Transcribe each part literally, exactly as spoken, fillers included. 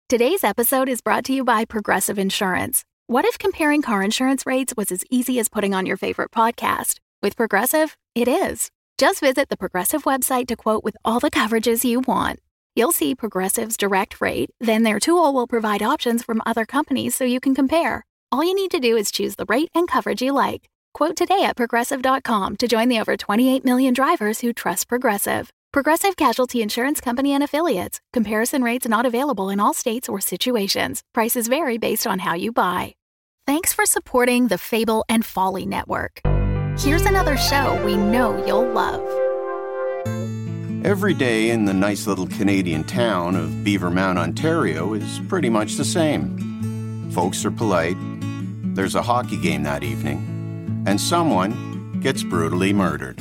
Today's episode is brought to you by Progressive Insurance. What if comparing car insurance rates was as easy as putting on your favorite podcast? With Progressive, it is. Just visit the Progressive website to quote with all the coverages you want. You'll see Progressive's direct rate, then their tool will provide options from other companies so you can compare. All you need to do is choose the rate and coverage you like. Quote today at progressive dot com to join the over twenty-eight million drivers who trust Progressive. Progressive Casualty Insurance Company and Affiliates. Comparison rates not available in all states or situations. Prices vary based on how you buy. Thanks for supporting the Fable and Folly Network. Here's another show we know you'll love. Every day in the nice little Canadian town of Beavermount, Ontario is pretty much the same. Folks are polite, there's a hockey game that evening, and someone gets brutally murdered.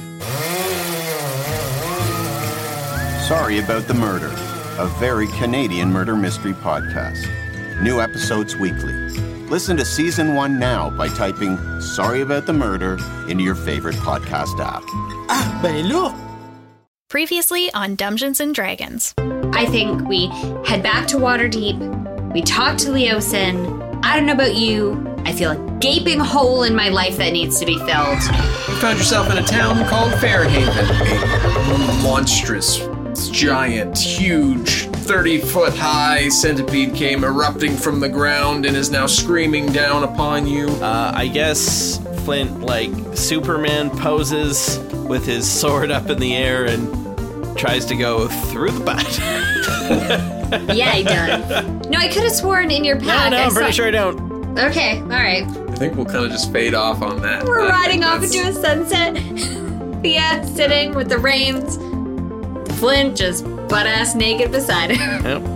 Sorry About the Murder, a very Canadian murder mystery podcast. New episodes weekly. Listen to Season one now by typing Sorry About the Murder into your favorite podcast app. Ah, ben là! Previously on Dungeons and Dragons. I think we head back to Waterdeep. We talk to Leosin. I don't know about you. I feel a gaping hole in my life that needs to be filled. You found yourself in a town called Fairhaven. A monstrous, giant, huge, thirty-foot high centipede came erupting from the ground and is now screaming down upon you. Uh, I guess Flint, like, Superman poses with his sword up in the air and tries to go through the bat. Yeah, he does. No, I could have sworn in your pack. No, no, I I'm pretty saw... sure I don't. Okay, all right. I think we'll kind of just fade off on that. We're I riding off that's... into a sunset. Thea sitting with the reins. Flint just butt-ass naked beside her. Yep.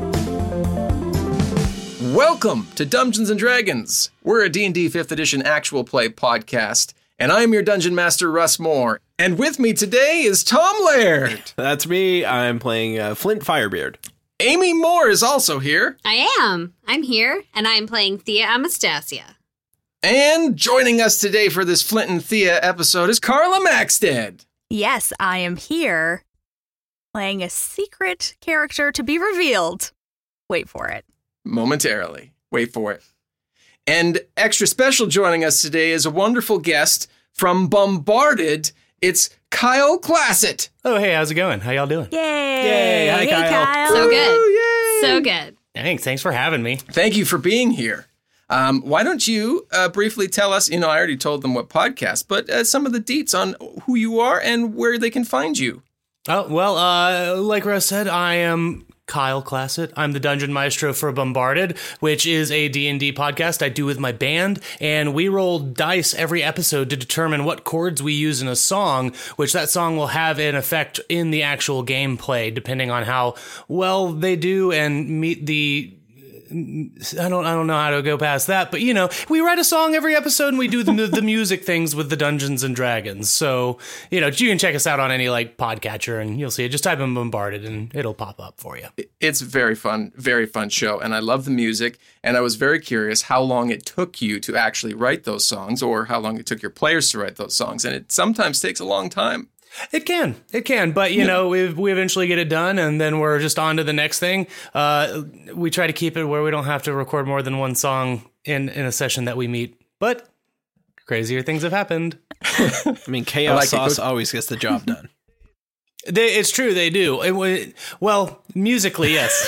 Welcome to Dungeons and Dragons. We're a D and D fifth edition actual play podcast, and I'm your Dungeon Master, Russ Moore. And with me today is Tom Laird. That's me. I'm playing uh, Flint Firebeard. Amy Moore is also here. I am. I'm here, and I'm playing Thea Anastasia. And joining us today for this Flint and Thea episode is Carla Maxted. Yes, I am here, playing a secret character to be revealed. Wait for it. Momentarily. Wait for it. And extra special joining us today is a wonderful guest from Bombarded. It's Kyle Classett. Oh, hey, how's it going? How y'all doing? Yay! Yay, hi, hey, Kyle. Kyle. So good. Woo, yay. So good. Thanks. Thanks for having me. Thank you for being here. Um, why don't you uh, briefly tell us, you know, I already told them what podcast, but uh, some of the deets on who you are and where they can find you. Oh, well, uh, like Russ said, I am Kyle Classett. I'm the Dungeon Maestro for Bombarded, which is a D and D podcast I do with my band, and we roll dice every episode to determine what chords we use in a song, which that song will have an effect in the actual gameplay, depending on how well they do and meet the... I don't I don't know how to go past that, but, you know, we write a song every episode and we do the, the music things with the Dungeons and Dragons. So, you know, you can check us out on any, like, podcatcher and you'll see it. Just type in Bombarded and it'll pop up for you. It's a very fun, very fun show, and I love the music, and I was very curious how long it took you to actually write those songs or how long it took your players to write those songs, and it sometimes takes a long time. It can, it can, but you know, we we eventually get it done, and then we're just on to the next thing. Uh, we try to keep it where we don't have to record more than one song in, in a session that we meet, but crazier things have happened. I mean, Chaos like Sauce it. always gets the job done. They, it's true, they do. It, well, musically, yes.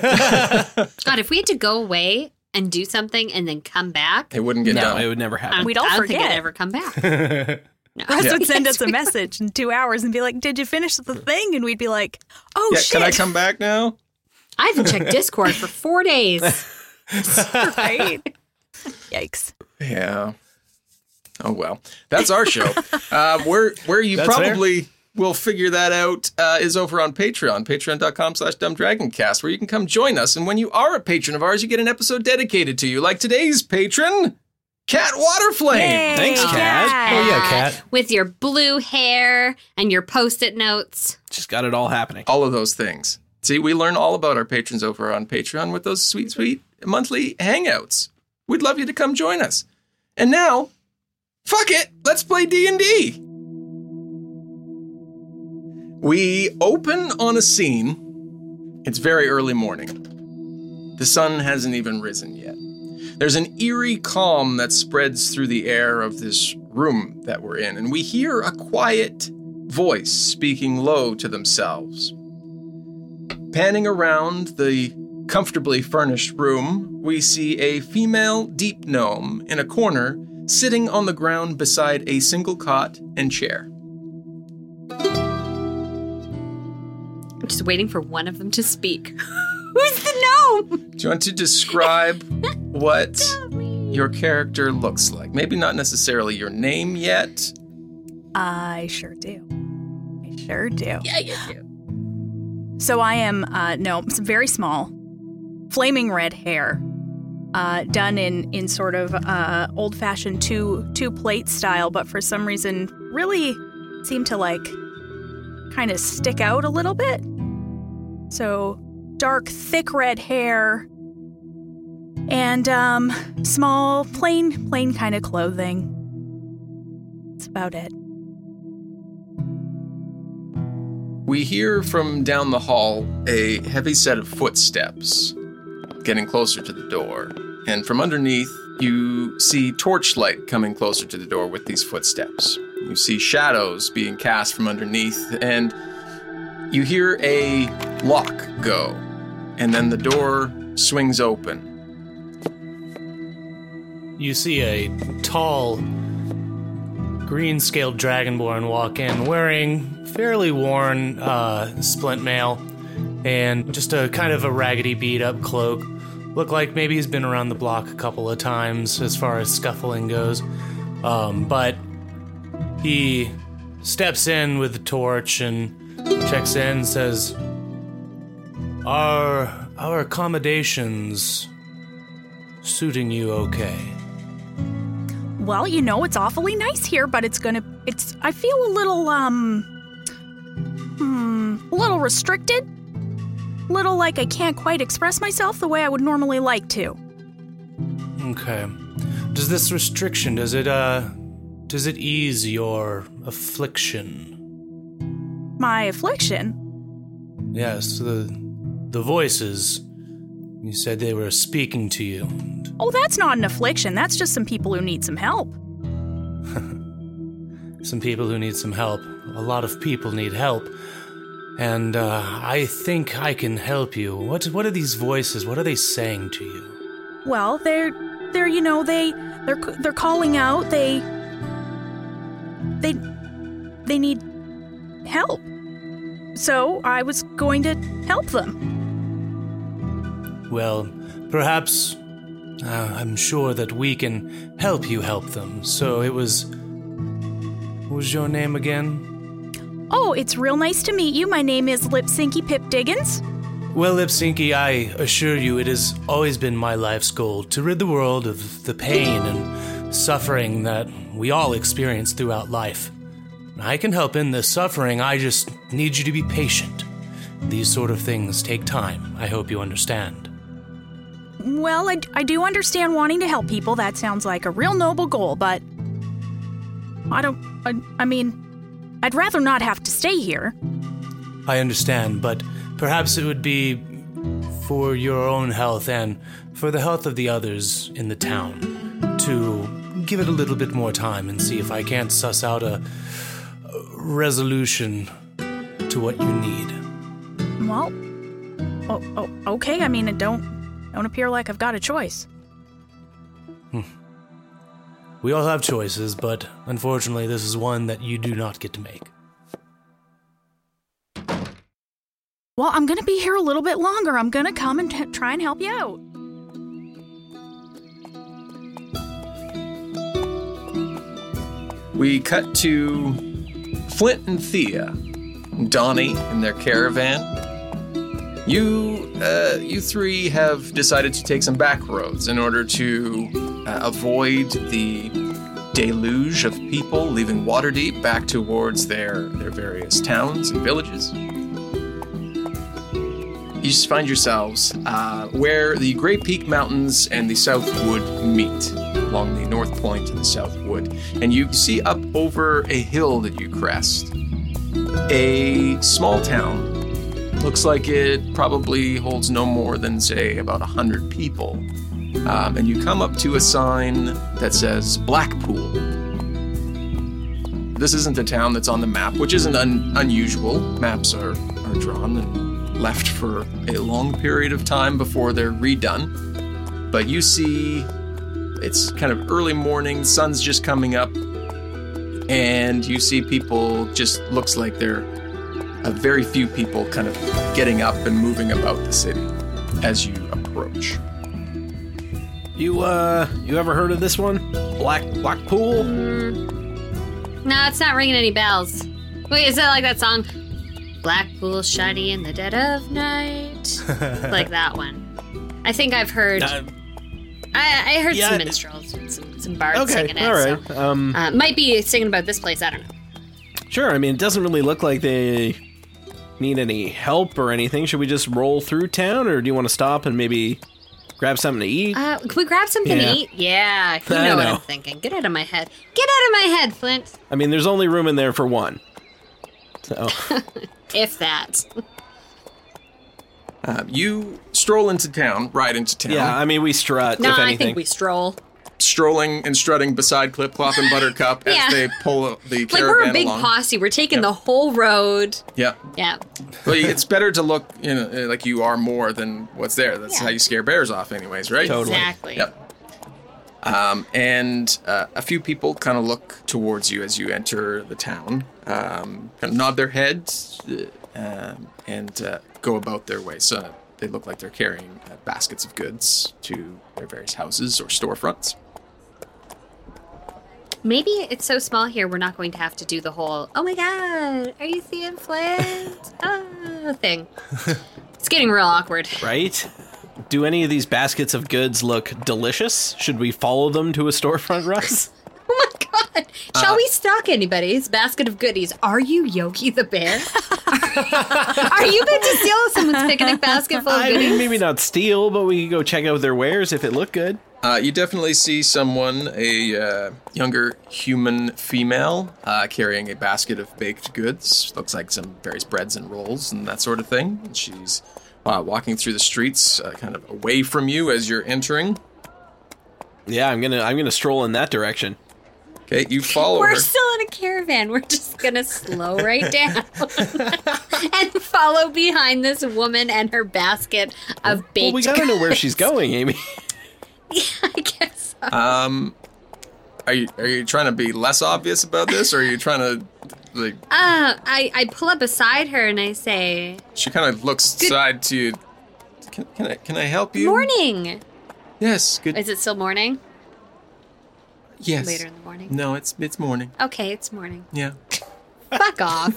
God, if we had to go away and do something and then come back, It wouldn't get No, done. It would never happen. I'm, We'd all I don't think forget. it'd ever come back. No. Russ Yeah. would send Yes, us a we- message in two hours and be like, did you finish the thing? And we'd be like, oh, yeah, shit. can I come back now? I haven't checked Discord for four days. Right? Yikes. Yeah. Oh, well. That's our show. uh, where where you That's probably will figure that out uh, is over on Patreon, patreon.com slash dumbdragoncast, where you can come join us. And when you are a patron of ours, you get an episode dedicated to you, like today's patron, Cat Waterflame. Yay, Thanks, Cat. Oh, yeah, Cat. With your blue hair and your post-it notes. Just got it all happening. All of those things. See, we learn all about our patrons over on Patreon with those sweet, sweet monthly hangouts. We'd love you to come join us. And now, fuck it, let's play D and D. We open on a scene. It's very early morning. The sun hasn't even risen yet. There's an eerie calm that spreads through the air of this room that we're in, and we hear a quiet voice speaking low to themselves. Panning around the comfortably furnished room, we see a female deep gnome in a corner, sitting on the ground beside a single cot and chair. I'm just waiting for one of them to speak. Who's the gnome? Do you want to describe what your character looks like? Maybe not necessarily your name yet. I sure do. I sure do. Yeah, you do. So I am, uh, no, very small, flaming red hair, uh, done in, in sort of uh, old-fashioned two two plate style, but for some reason really seem to like kind of stick out a little bit. So dark, thick red hair, and um, small, plain, plain kind of clothing. That's about it. We hear from down the hall a heavy set of footsteps getting closer to the door. And from underneath, you see torchlight coming closer to the door with these footsteps. You see shadows being cast from underneath, and you hear a lock go. And then the door swings open. You see a tall, green-scaled dragonborn walk in, wearing fairly worn uh, splint mail and just a kind of a raggedy beat-up cloak. Look like maybe he's been around the block a couple of times as far as scuffling goes. Um, but he steps in with the torch and checks in and says, Are our accommodations suiting you okay? Well, you know, it's awfully nice here, but it's gonna, it's, I feel a little, um, hmm, a little restricted. Little like I can't quite express myself the way I would normally like to. Okay. Does this restriction, does it, uh, does it ease your affliction? My affliction? Yes, the, the voices. You said they were speaking to you. Oh, that's not an affliction. That's just some people who need some help. Some people who need some help. A lot of people need help. And uh, I think I can help you. What what are these voices? What are they saying to you? Well, they're they're you know, they they're they're calling out. They they they need help. So, I was going to help them. Well, perhaps uh, I'm sure that we can help you help them. So it was... What was your name again? Oh, it's real nice to meet you. My name is Lipsinky Pip Diggins. Well, Lipsinky, I assure you it has always been my life's goal to rid the world of the pain and suffering that we all experience throughout life. I can help in the suffering, I just need you to be patient. These sort of things take time. I hope you understand. Well, I, I do understand wanting to help people. That sounds like a real noble goal, but I don't, I, I mean, I'd rather not have to stay here. I understand, but perhaps it would be for your own health and for the health of the others in the town to give it a little bit more time and see if I can't suss out a, a resolution to what you need. Well, oh, oh, okay. I mean, it don't don't appear like I've got a choice. Hmm. We all have choices, but unfortunately, this is one that you do not get to make. Well, I'm gonna be here a little bit longer. I'm gonna come and t- try and help you out. We cut to Flint and Thea, Donnie in their caravan. You, uh, you three have decided to take some back roads in order to uh, avoid the deluge of people leaving Waterdeep back towards their, their various towns and villages. You just find yourselves uh, where the Grey Peak Mountains and the South Wood meet, along the north point of the South Wood. And you see up over a hill that you crest a small town Looks like it probably holds no more than, say, about one hundred people. Um, and you come up to a sign that says Blackpool. This isn't a town that's on the map, which isn't un- unusual. Maps are, are drawn and left for a long period of time before they're redone. But you see, it's kind of early morning, sun's just coming up, and you see people, just looks like they're a very few people kind of getting up and moving about the city as you approach. You, uh, you ever heard of this one? Black Blackpool? Mm, no, it's not ringing any bells. Wait, is that like that song? Blackpool shiny in the dead of night? Like that one. I think I've heard... Uh, I, I heard yeah, some minstrels, some, some bards okay, singing it. All right. So, um, uh, might be singing about this place, I don't know. Sure, I mean, it doesn't really look like they need any help or anything. Should we just roll through town, or do you want to stop and maybe... grab something to eat? Uh, can we grab something yeah. to eat? Yeah, you know, know what I'm thinking. Get out of my head. Get out of my head, Flint. I mean, there's only room in there for one. So, if that. Uh, you stroll into town, ride into town. Yeah, I mean, we strut, no, if anything. I think we stroll. Strolling and strutting beside Clip Clop and Buttercup Yeah. as they pull the caravan Like, we're a big along. posse. We're taking Yep. the whole road. Yeah. Yeah. Well, it's better to look, you know, like you are more than what's there. That's Yeah. how you scare bears off anyways, right? Totally. Exactly. Yep. Um, and uh, a few people kind of look towards you as you enter the town, um, kind of nod their heads, uh, um, and uh, go about their way. So they look like they're carrying uh, baskets of goods to their various houses or storefronts. Maybe it's so small here, we're not going to have to do the whole, oh my god, are you seeing Flint? Oh, thing. It's getting real awkward. Right? Do any of these baskets of goods look delicious? Should we follow them to a storefront, Russ? Oh my god. Shall Uh, we stalk anybody's basket of goodies? Are you Yogi the Bear? Are you meant to steal someone's picnic basket full of I goodies? mean, maybe not steal, but we could go check out their wares if it looked good. Uh, you definitely see someone, a uh, younger human female, uh, carrying a basket of baked goods. Looks like some various breads and rolls and that sort of thing. And she's uh, walking through the streets, uh, kind of away from you as you're entering. Yeah, I'm gonna I'm gonna stroll in that direction. Okay, you follow We're her. still in a caravan. We're just gonna slow right down and follow behind this woman and her basket of baked Well, we gotta know where goods. she's going, Amy. Yeah, I guess so. Um, are you are you trying to be less obvious about this, or are you trying to like? Uh, I, I pull up beside her and I say, She kind of looks Good- side to you. Can, can I can I help you? morning. Yes. Good. Is it still morning? yes. Later in the morning? No, it's it's morning. Okay, it's morning. Yeah. Fuck off.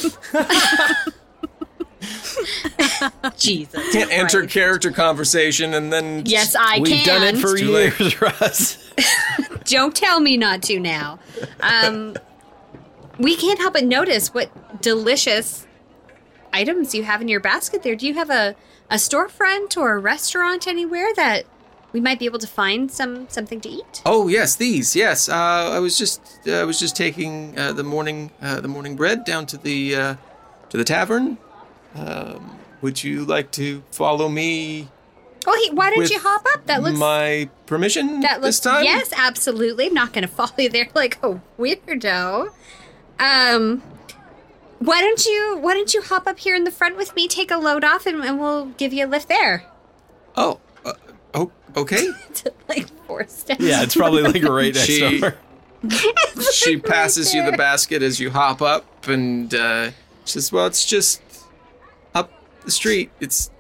Jesus. Can't enter Christ. character conversation and then. Yes, I We've can. done it for too late. years, Russ. Don't tell me not to now. Um, we can't help but notice what delicious items you have in your basket there. Do you have a, a storefront or a restaurant anywhere that we might be able to find some something to eat? Oh yes, these yes. Uh, I was just uh, I was just taking uh, the morning uh, the morning bread down to the uh, to the tavern. Um, would you like to follow me? Oh, hey, why don't with you hop up? That looks my permission that looks this time. yes, absolutely. I'm not going to follow you there like a weirdo. Um, why don't you why don't you hop up here in the front with me? Take a load off, and, and we'll give you a lift there. Oh, uh, oh, okay. To, like four steps. Yeah, it's probably like right next She- door. She Right passes you the there. basket as you hop up, and uh, she says, "Well, it's just up the street. It's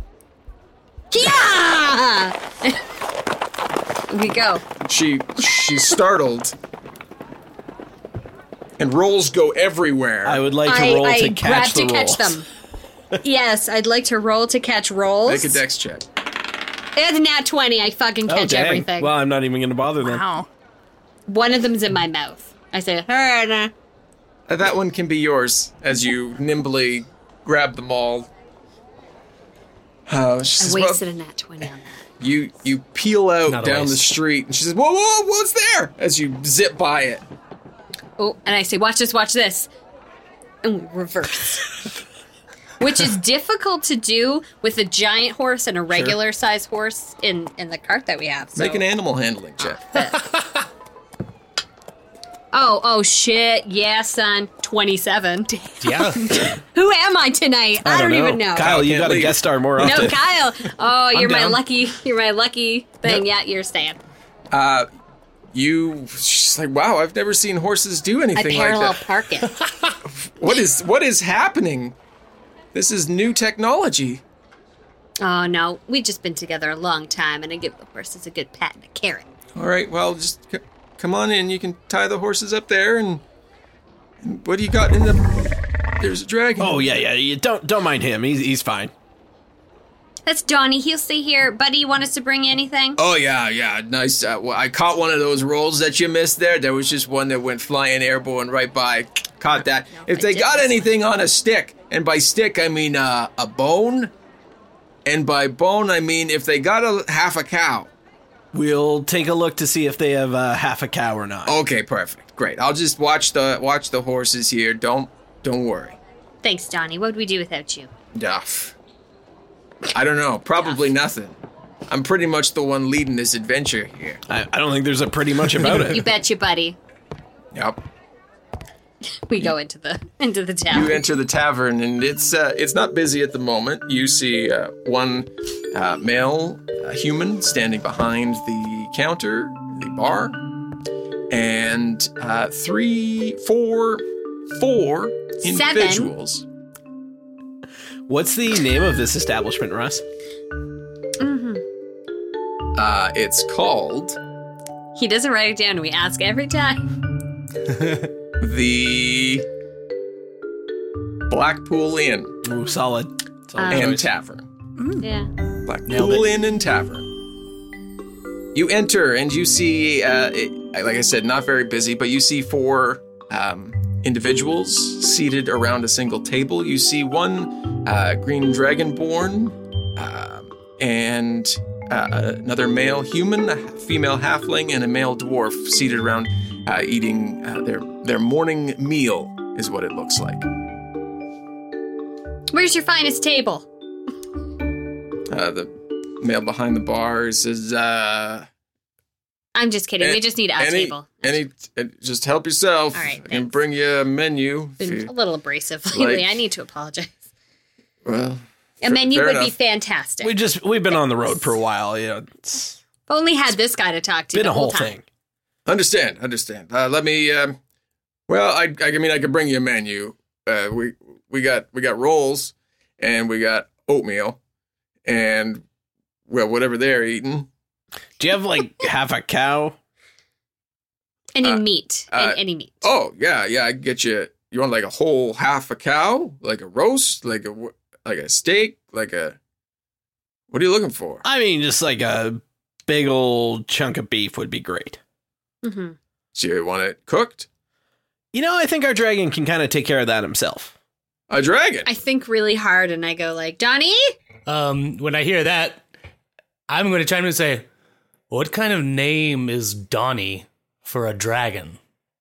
Yeah! We go. She she's startled, and rolls go everywhere. I would like to I, roll I to grab catch the to rolls. catch them. Yes, I'd like to roll to catch rolls. Make a dex check. It's a nat twenty. I fucking Oh, catch dang. everything. Well, I'm not even going to bother then. Wow. One of them's in my mouth. I say, "Hurrah." Uh, that one can be yours as you nimbly grab them all. Uh, she I says, well, wasted a nat twenty on that. you you peel out Not a down the waste. street, and she says, "Whoa, whoa, what's there?" As you zip by it. Oh, and I say, watch this, watch this. And we reverse. which is difficult to do with a giant horse and a regular size horse in, in the cart that we have. So. Make an animal handling check. Oh, oh shit. Yeah, son. twenty-seven. Yeah. Who am I tonight? I, don't, even know. Kyle, you Can't got to leave. guest star more often. No, Kyle. Oh, you're my down. lucky, you're my lucky thing. Yeah, you're staying. Uh, you, she's like, wow, I've never seen horses do I anything like parallel that. park it. What is, what is happening? This is new technology. Oh, no. We've just been together a long time, and I give the horses a good pat and a carrot. All right, well, just c- come on in. You can tie the horses up there, and, and what do you got in the? There's a dragon. Oh yeah, yeah. You don't don't mind him. He's he's fine. That's Donnie. He'll stay here. Buddy, you want us to bring you anything? Oh yeah, yeah, nice. Uh, well, I caught one of those rolls that you missed there. There was just one that went flying airborne right by. Caught that. No, if I they did got miss anything on a stick, and by stick I mean uh, a bone, and by bone I mean if they got a half a cow. We'll take a look to see if they have uh, half a cow or not. Okay, perfect, great. I'll just watch the watch the horses here. Don't don't worry. Thanks, Donnie. What would we do without you? Duff. I don't know. Probably nothing. I'm pretty much the one leading this adventure here. I, I don't think there's a pretty much about You it. betcha, buddy. Yep. We go into the into the town. You enter the tavern, and it's uh, it's not busy at the moment. You see uh, one uh, male uh, human standing behind the counter, the bar, and uh, three, four, four Seven. individuals. What's the name of this establishment, Russ? Uh, it's called He doesn't write it down. We ask every time. the Blackpool Inn Ooh, solid. solid Um, and choice. Tavern. Yeah. Blackpool Inn and Tavern. You enter and you see, uh, it, like I said, not very busy, but you see four um, individuals seated around a single table. You see one uh, green dragonborn uh, and uh, another male human, a female halfling, and a male dwarf seated around uh, eating uh, their their morning meal, is what it looks like. Where's your finest table? Uh, the male behind the bar says, uh, I'm just kidding. we just need a any, table. Any, uh, just help yourself. All right, I can thanks. bring you a menu. if Been you- a little abrasive lately. like- I need to apologize. well, A menu fair would be enough. fantastic. We just we've been on the road for a while. You know, it's If only had this guy to talk to been the a whole time. thing. understand, understand. Uh, let me. Um, well, I, I mean, I could bring you a menu. Uh, we we got we got rolls, and we got oatmeal, and well, whatever they're eating. Do you have like half a cow? Any Uh, meat. uh, and any meat. Oh yeah, yeah. I can get you. You want like a whole half a cow, like a roast, like a wh- like a steak, like a. What are you looking for? I mean, just like a big old chunk of beef would be great. hmm Do you want it cooked? You know, I think our dragon can kind of take care of that himself. A dragon. I think really hard and I go like, Donnie? Um, when I hear that, I'm going to chime in and say, what kind of name is Donnie for a dragon?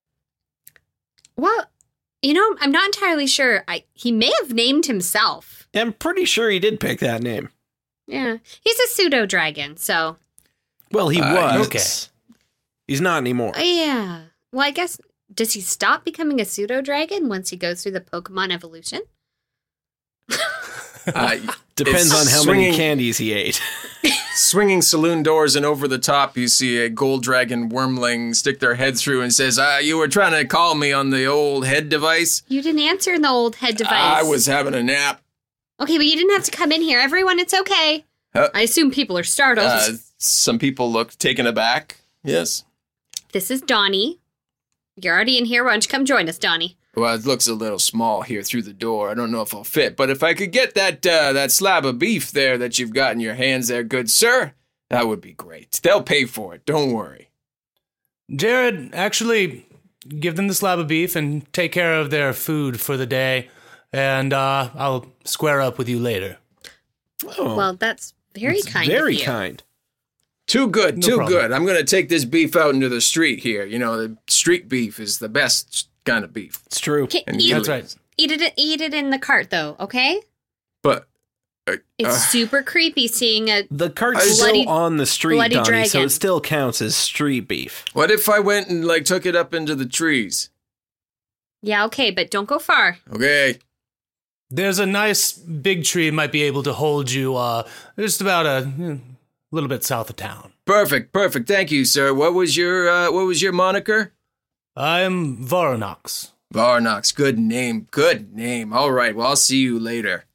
Well, you know, I'm not entirely sure. I He may have named himself. I'm pretty sure he did pick that name. Yeah. He's a pseudo dragon, so. Well, he Uh, was. okay. He's not anymore. Yeah. Well, I guess, does he stop becoming a pseudo dragon once he goes through the Pokemon evolution? Uh, Depends it's on how swinging- many candies he ate. Swinging saloon doors, and over the top, you see a gold dragon wormling stick their head through and says, uh, you were trying to call me on the old head device? You didn't answer in the old head device. I was having a nap. Okay, but you didn't have to come in here. Everyone, it's okay. Uh, I assume people are startled. Uh, some people look taken aback. Yes. This is Donnie. You're already in here. Why don't you come join us, Donnie? Well, it looks a little small here through the door. I don't know if I'll fit, but if I could get that uh, that slab of beef there that you've got in your hands there, good sir, that would be great. They'll pay for it. Don't worry. Jared, actually, give them the slab of beef and take care of their food for the day, and uh, I'll square up with you later. Oh, Well, that's very it's kind very of you. kind. Too good, No too problem. good. I'm going to take this beef out into the street here. You know, the street beef is the best kind of beef. It's true. Okay, And eat, you- That's right. eat it. Eat it in the cart, though. Okay. But uh, It's uh, super creepy seeing a. The cart's Bloody- still on the street, bloody Donnie, so dragon. it still counts as street beef. what if I went and like took it up into the trees? Yeah, okay, but don't go far. Okay. There's a nice big tree might be able to hold you uh, just about a eh, little bit south of town. Perfect, perfect. Thank you, sir. What was your uh, what was your moniker? I'm Voronox. Varnox. Good name. Good name. All right. Well, I'll see you later.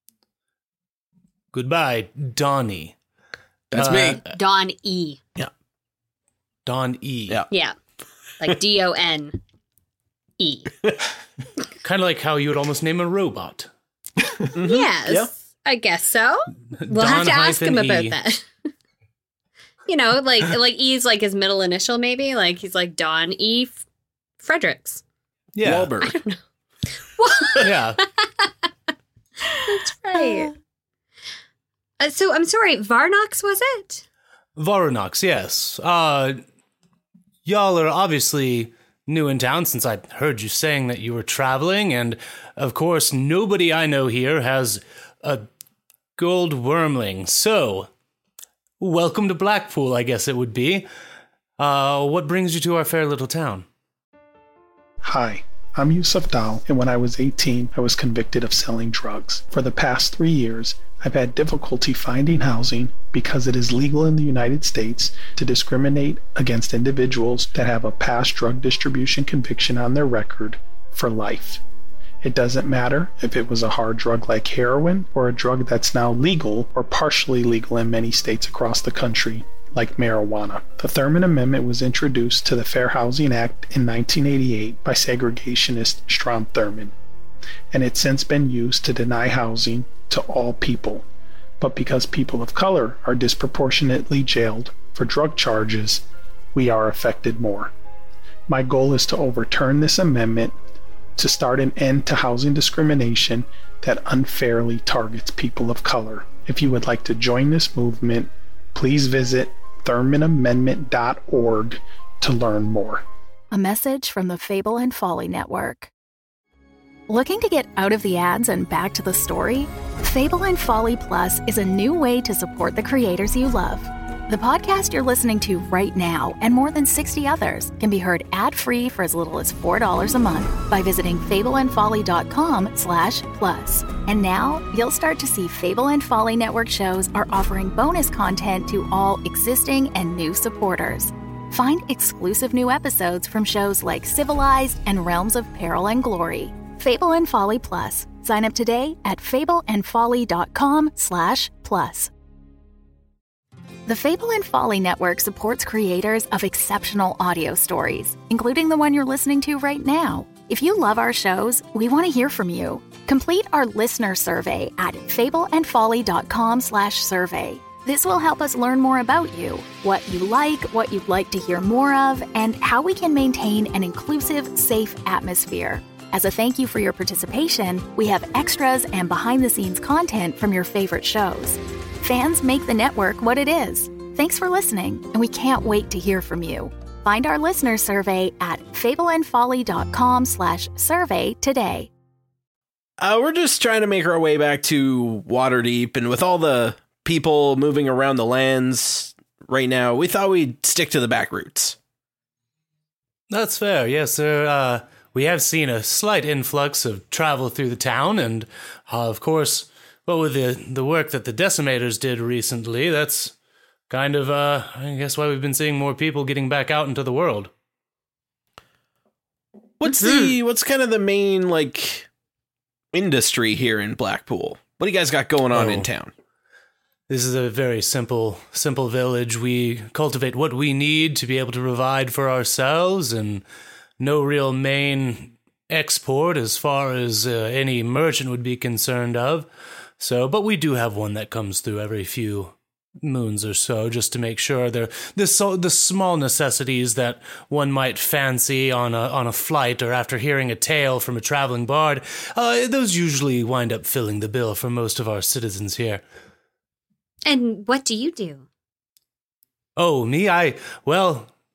Goodbye, Donnie. That's Uh, me. Don E. Don E. Yeah. Yeah. Like D O N E. Kind of like how you would almost name a robot. Yes. Yeah. I guess so. We'll have to ask him Don-E. about that. You know, like like E's like his middle initial, maybe. Like he's like Don E. F- Fredericks. Yeah. Wahlberg. Yeah. That's right. Uh, so I'm sorry, Varnox was it? Voronox, yes. Uh, y'all are obviously new in town since I heard you saying that you were traveling, and of course, nobody I know here has a gold wormling. So, welcome to Blackpool, I guess it would be. Uh, what brings you to our fair little town? Hi, I'm Yusuf Dal, and when I was eighteen, I was convicted of selling drugs. For the past three years, I've had difficulty finding housing because it is legal in the United States to discriminate against individuals that have a past drug distribution conviction on their record for life. It doesn't matter if it was a hard drug like heroin or a drug that's now legal or partially legal in many states across the country, like marijuana. The Thurman Amendment was introduced to the Fair Housing Act in nineteen eighty-eight by segregationist Strom Thurmond, and it's since been used to deny housing to all people. But because people of color are disproportionately jailed for drug charges, we are affected more. My goal is to overturn this amendment to start an end to housing discrimination that unfairly targets people of color. If you would like to join this movement, please visit thurman amendment dot org to learn more. A message from the Fable and Folly Network. Looking to get out of the ads and back to the story? Fable and Folly Plus is a new way to support the creators you love. The podcast you're listening to right now and more than sixty others can be heard ad-free for as little as four dollars a month by visiting fable and folly dot com slash plus. And now you'll start to see Fable and Folly Network shows are offering bonus content to all existing and new supporters. Find exclusive new episodes from shows like Civilized and Realms of Peril and Glory. Fable and Folly Plus. Sign up today at fable and folly dot com slash plus. The Fable and Folly Network supports creators of exceptional audio stories, including the one you're listening to right now. If you love our shows, we want to hear from you. Complete our listener survey at fable and folly dot com slash survey. This will help us learn more about you, what you like, what you'd like to hear more of, and how we can maintain an inclusive, safe atmosphere. As a thank you for your participation, we have extras and behind-the-scenes content from your favorite shows. Fans make the network what it is. Thanks for listening, and we can't wait to hear from you. Find our listener survey at fable and folly dot com slash survey today. Uh, we're just trying to make our way back to Waterdeep, and with all the people moving around the lands right now, we thought we'd stick to the back routes. That's fair, yes, sir. Uh, we have seen a slight influx of travel through the town, and uh, of course, well, with the, the work that the Decimators did recently, that's kind of, uh, I guess, why we've been seeing more people getting back out into the world. What's the, what's kind of the main, like, industry here in Blackpool? What do you guys got going on Oh. in town? This is a very simple, simple village. We cultivate what we need to be able to provide for ourselves, and no real main export as far as uh, any merchant would be concerned of. So, but we do have one that comes through every few moons or so, just to make sure they're the so, the small necessities that one might fancy on a on a flight or after hearing a tale from a traveling bard. Uh, those usually wind up filling the bill for most of our citizens here. And what do you do? Oh, me? I, well,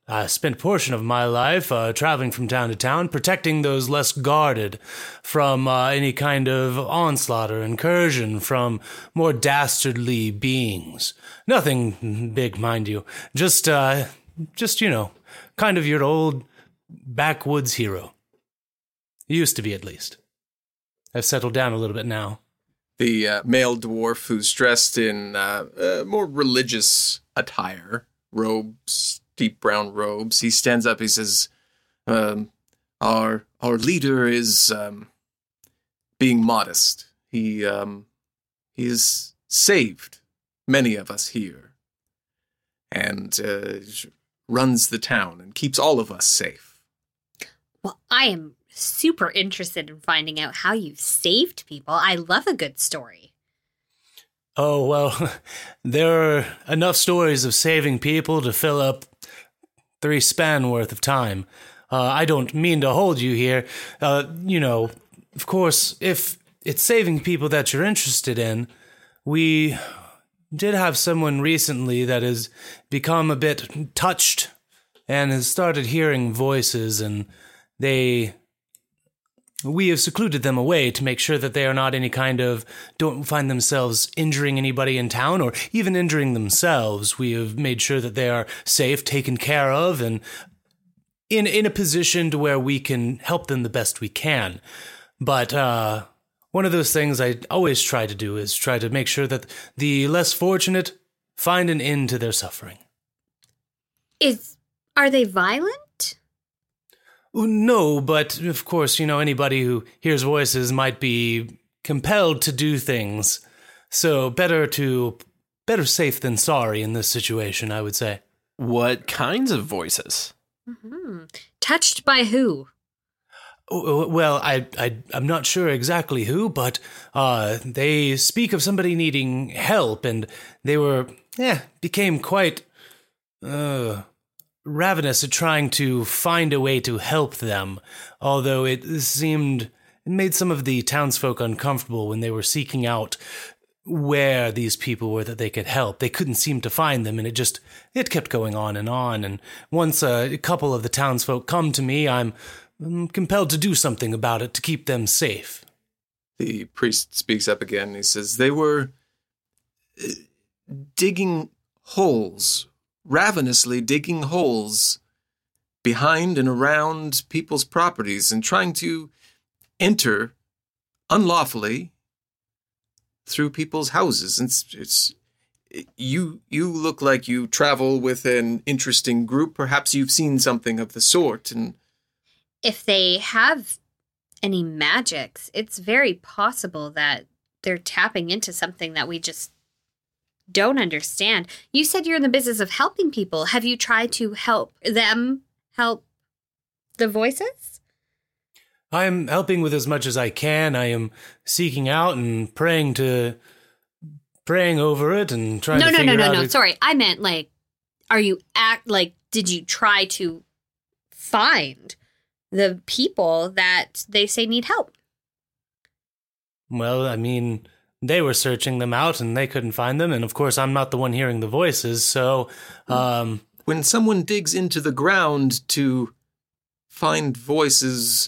I spent a portion of my life uh, traveling from town to town, protecting those less guarded from uh, any kind of onslaught or incursion from more dastardly beings. Nothing big, mind you. Just, uh, just, you know, kind of your old backwoods hero. Used to be, at least. I've settled down a little bit now. The uh, male dwarf who's dressed in uh, uh, more religious attire, robes, deep brown robes. He stands up. He says, um, "Our our leader is um, being modest. He um, he has saved many of us here, and uh, runs the town and keeps all of us safe." Well, I am super interested in finding out how you've saved people. I love a good story. Oh, well, there are enough stories of saving people to fill up three span worth of time. Uh, I don't mean to hold you here. Uh, you know, of course, if it's saving people that you're interested in, we did have someone recently that has become a bit touched and has started hearing voices, and they... we have secluded them away to make sure that they are not any kind of, don't find themselves injuring anybody in town or even injuring themselves. We have made sure that they are safe, taken care of, and in in a position to where we can help them the best we can. But uh, one of those things I always try to do is try to make sure that the less fortunate find an end to their suffering. Is are they violent? No, but of course, you know, anybody who hears voices might be compelled to do things. So better to, better safe than sorry in this situation, I would say. What kinds of voices? Mm-hmm. Touched by who? Well, I, I, I'm not sure exactly who, but uh, they speak of somebody needing help, and they were, yeah, became quite, uh... ravenous at trying to find a way to help them, although it seemed, it made some of the townsfolk uncomfortable when they were seeking out where these people were that they could help. They couldn't seem to find them, and it just, it kept going on and on, and once a couple of the townsfolk come to me, I'm, I'm compelled to do something about it to keep them safe. The priest speaks up again. He says, they were uh, digging holes ravenously digging holes behind and around people's properties and trying to enter unlawfully through people's houses. And it's, it's you you look like you travel with an interesting group. Perhaps you've seen something of the sort. And if they have any magics, it's very possible that they're tapping into something that we just don't understand. You said you're in the business of helping people. Have you tried to help them help the voices? I am helping with as much as I can. I am seeking out and praying to, praying over it and trying no, to no, figure no, no, out... No, no, it. no. Sorry. I meant, like, are you act, like, did you try to find the people that they say need help? Well, I mean... they were searching them out, and they couldn't find them. And, of course, I'm not the one hearing the voices, so... Um, when someone digs into the ground to find voices,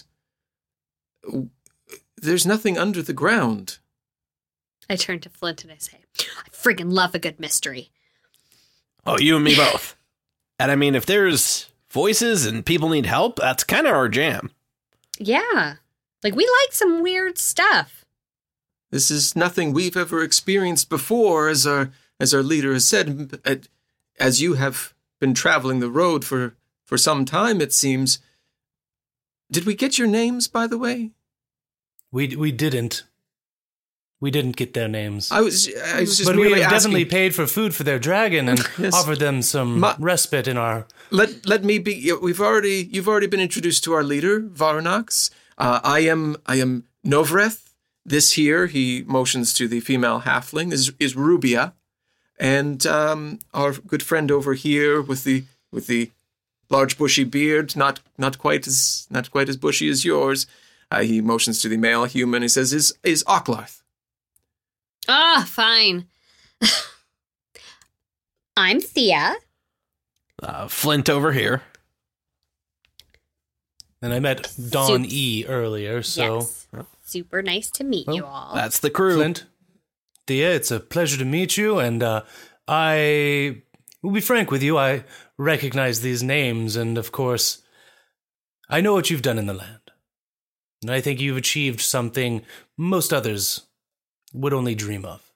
there's nothing under the ground. I turn to Flint and I say, I friggin' love a good mystery. Oh, you and me both. And, I mean, if there's voices and people need help, that's kind of our jam. Yeah. Like, we like some weird stuff. This is nothing we've ever experienced before, as our as our leader has said. As you have been traveling the road for, for some time, it seems. Did we get your names, by the way? We we didn't. We didn't get their names. I was I was just but we merely have asking. definitely paid for food for their dragon and Yes. offered them some Ma- respite in our... Let let me be. We've already you've already been introduced to our leader, Varnax. Uh, I am I am Novreth. This here, he motions to the female halfling, is is Rubia, and um, our good friend over here with the with the large bushy beard, not not quite as not quite as bushy as yours. Uh, he motions to the male human. He says, "Is is Ocklarth?" Ah, fine. I'm Thea. Uh, Flint over here. And I met Dawn Soups. E earlier, so... Yes. Super nice to meet you all. That's the crew. Flint, Thea, it's a pleasure to meet you, and uh, I will be frank with you, I recognize these names, and of course, I know what you've done in the land. And I think you've achieved something most others would only dream of.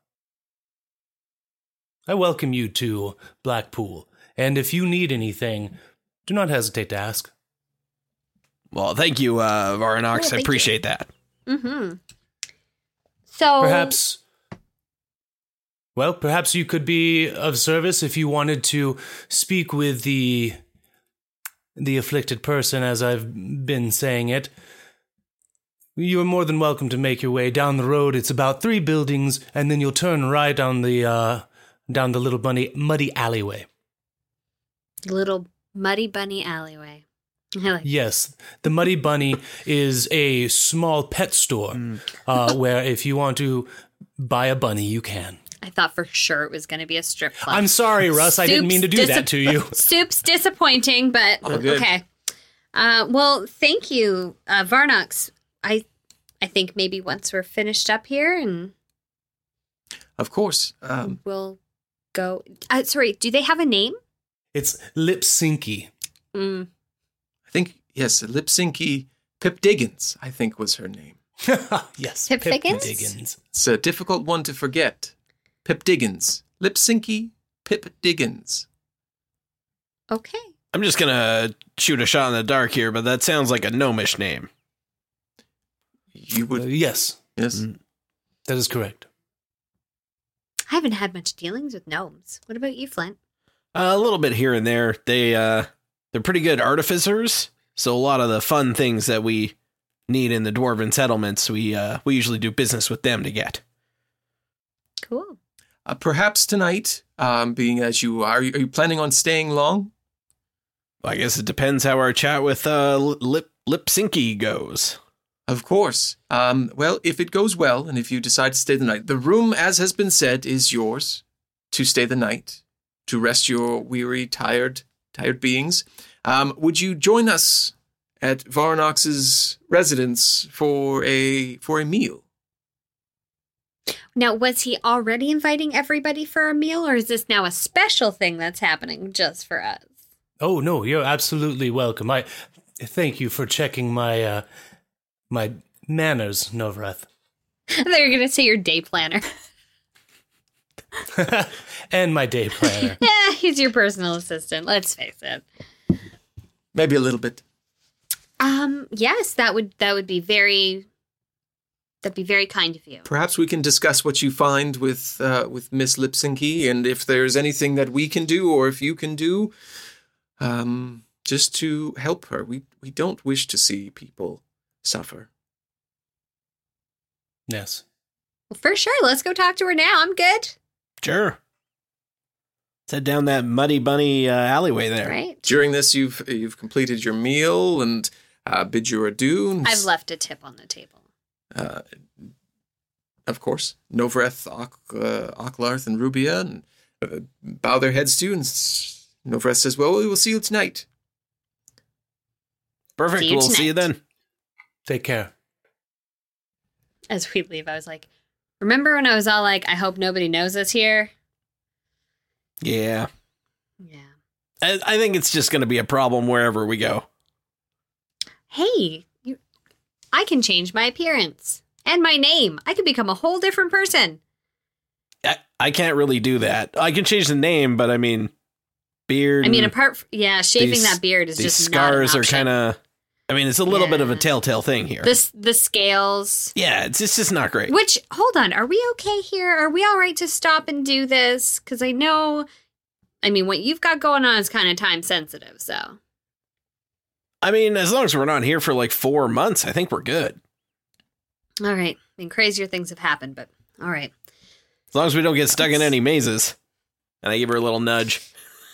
I welcome you to Blackpool, and if you need anything, do not hesitate to ask. Well, thank you, uh, Varanox. Oh, I appreciate that. Mm-hmm. So Perhaps, well, perhaps you could be of service if you wanted to speak with the the afflicted person, as I've been saying it. You are more than welcome to make your way down the road. It's about three buildings, and then you'll turn right down the uh, down the little bunny muddy alleyway. little muddy bunny alleyway. I like Yes, the Muddy Bunny is a small pet store uh, where if you want to buy a bunny, you can. I thought for sure it was going to be a strip club. I'm sorry, Russ. I didn't mean to do Soup's that to you. Soup's disappointing, but All good. okay. Uh, well, thank you, uh, Varnox. I, I think maybe once we're finished up here, and Of course. Um, we'll go. Uh, sorry, do they have a name? It's Lipsinky. Mm. I think, yes, Lipsinky Pip Diggins, I think was her name. Yes, Pip Diggins? Diggins. It's a difficult one to forget. Pip Diggins. Lipsinky Pip Diggins. Okay. I'm just going to shoot a shot in the dark here, but that sounds like a gnomish name. You Uh, would, yes, yes. that is correct. I haven't had much dealings with gnomes. What about you, Flint? Uh, a little bit here and there. They, uh, they're pretty good artificers, so a lot of the fun things that we need in the dwarven settlements, we, uh, we usually do business with them to get. Cool. Uh, perhaps tonight, um, being as you are, are you planning on staying long? I guess it depends how our chat with uh, Lip Lipsinky goes. Of course. Um, well, if it goes well, and if you decide to stay the night, the room, as has been said, is yours to stay the night, to rest your weary, tired, tired beings. Um, would you join us at Varnox's residence for a for a meal? Now, was he already inviting everybody for a meal, or is this now a special thing that's happening just for us? Oh no, you're absolutely welcome. I thank you for checking my uh, my manners, Novreth. They're going to say your day planner. And my day planner. Yeah, he's your personal assistant. Let's face it. Maybe a little bit. Um, yes, that would that would be very that'd be very kind of you. Perhaps we can discuss what you find with uh, with Miss Lipsinky, and if there's anything that we can do, or if you can do, um, just to help her. We we don't wish to see people suffer. Yes. Well, for sure. Let's go talk to her now. I'm good. Sure. Let's head down that Muddy Bunny uh, alleyway there. Right. During this, you've you've completed your meal and uh, bid your adieu. and- I've left a tip on the table. Uh, of course, Novreth, Ok, uh, Oklarth, and Rubia and, uh, bow their heads to you, and s- Novreth says, well, we will see you tonight. Perfect. See you We'll see you tonight. then. Take care. As we leave, I was like, remember when I was all like, I hope nobody knows us here? Yeah. Yeah. I, I think it's just going to be a problem wherever we go. Hey, you, I can change my appearance and my name. I could become a whole different person. I, I can't really do that. I can change the name, but I mean, beard. I mean, and apart from, yeah, shaving these- that beard is these just scars not an are option. kind of. I mean, it's a little bit of a Yeah. telltale thing here. The, the scales. yeah, it's, it's just not great. Which, hold on, are we okay here? Are we all right to stop and do this? Because I know, I mean, what you've got going on is kind of time sensitive, so. I mean, as long as we're not here for like four months, I think we're good. All right. I mean, crazier things have happened, but all right. As long as we don't get stuck in any mazes. And I give her a little nudge.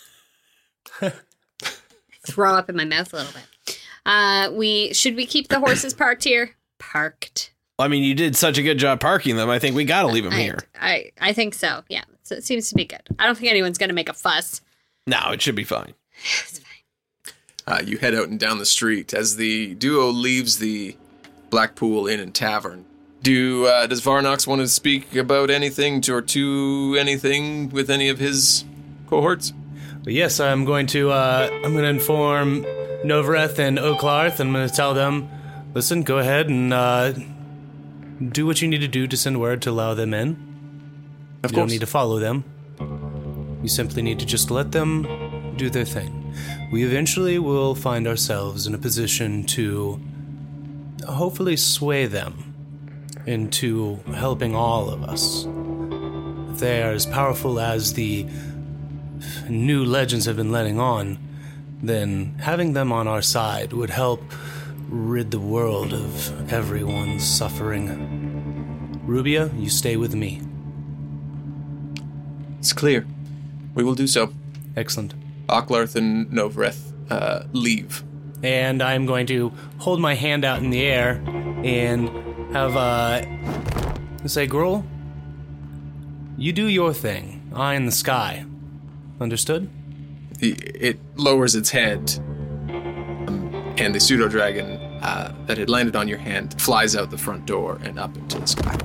Throw up in my mouth a little bit. Uh, we should we keep the horses parked here? Parked. I mean, you did such a good job parking them. I think we got to leave them I, here. I I think so. Yeah. So it seems to be good. I don't think anyone's going to make a fuss. No, it should be fine. It's fine. Uh, you head out and down the street as the duo leaves the Blackpool Inn and Tavern. Do uh, does Varnox want to speak about anything to, or to anything with any of his cohorts? But yes, I'm going to uh, I'm going to inform Novreth and Oaklarth. I'm going to tell them, listen, go ahead and uh, do what you need to do to send word to allow them in. Of you course. don't need to follow them. You simply need to just let them do their thing. We eventually will find ourselves in a position to hopefully sway them into helping all of us. If they are as powerful as the new legends have been letting on, then having them on our side would help rid the world of everyone's suffering. Rubia, you stay with me. It's clear. We will do so. Excellent. Oaklarth and Novreth uh, leave. And I'm going to hold my hand out in the air and have, uh, say, Gruul, you do your thing. Eye in the sky. Understood? It lowers its head, um, and the pseudo-dragon uh, that had landed on your hand flies out the front door and up into the sky.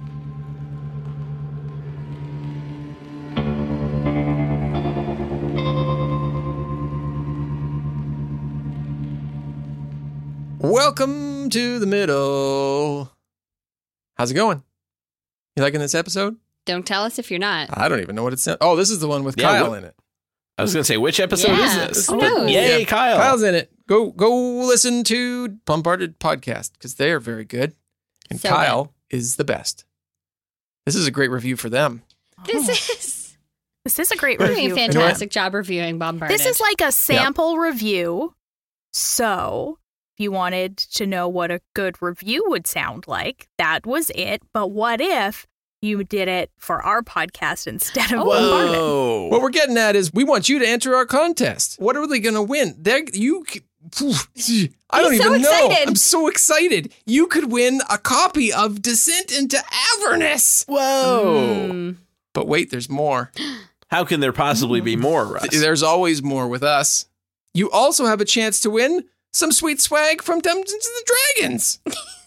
Welcome to the middle. How's it going? You liking this episode? Don't tell us if you're not. I don't even know what it's. Oh, this is the one with Yeah, Kyle what- in it. I was going to say, which episode Yeah. is this? Who But knows? Yay, Yeah. Kyle. Kyle's in it. Go go listen to Bombarded Podcast because they are very good. And So Kyle is the best. This is a great review for them. This is This is a great we're doing review. a for fantastic job reviewing Bombarded. This is like a sample review. So, if you wanted to know what a good review would sound like, that was it. But what if you did it for our podcast instead of Bombarded? Whoa. What we're getting at is we want you to enter our contest. What are they going to win? They're, you, c- I don't He's so even know. excited. I'm so excited. You could win a copy of Descent into Avernus. Whoa. Mm. But wait, there's more. How can there possibly be more, Russ? There's always more with us. You also have a chance to win some sweet swag from Dungeons and Dragons.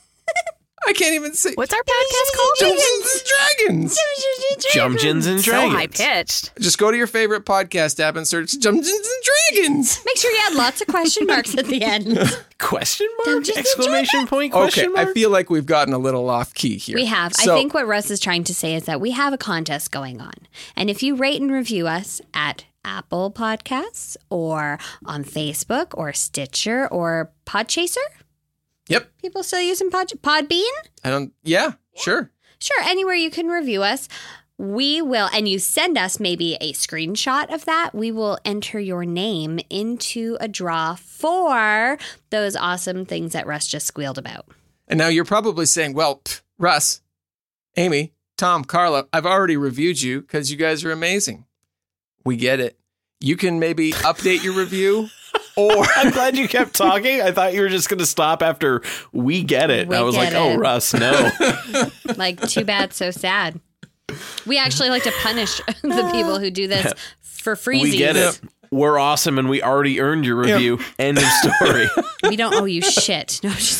I can't even say. What's our podcast called? Dungeons and Dragons. Jumjins and So Dragons. high pitched. Just go to your favorite podcast app and search Dungeons and Dragons. Make sure you add lots of question marks at the end. Question mark? Dungeons and Exclamation point? Okay, Question mark? I feel like we've gotten a little off key here. We have. So- I think what Russ is trying to say is that we have a contest going on. And if you rate and review us at Apple Podcasts or on Facebook or Stitcher or Podchaser, Yep. people still using Pod, Podbean? I don't. Yeah. Sure. Sure, anywhere you can review us, we will, and you send us maybe a screenshot of that, we will enter your name into a draw for those awesome things that Russ just squealed about. And now you're probably saying, "Well, pff, Russ, Amy, Tom, Carla, I've already reviewed you because you guys are amazing." We get it. You can maybe update your review. Or I'm glad you kept talking. I thought you were just going to stop after we get it. We I was get like, oh, it. Russ, no. Like, too bad, so sad. We actually like to punish the people who do this for freezies. We get it. We're awesome and we already earned your review. End of story. We don't owe you shit. No, just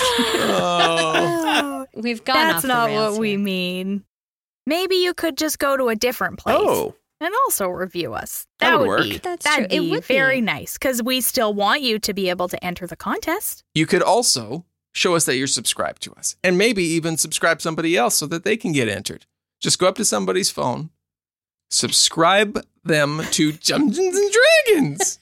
Oh, we've gone off that's the not rails what we here. mean. Maybe you could just go to a different place. Oh. And also review us. That That, would would work. be That's that'd true. It be would be. very nice because we still want you to be able to enter the contest. you could also show us that you're subscribed to us, and maybe even subscribe somebody else so that they can get entered. Just go up to somebody's phone, subscribe them to Dungeons and Dragons.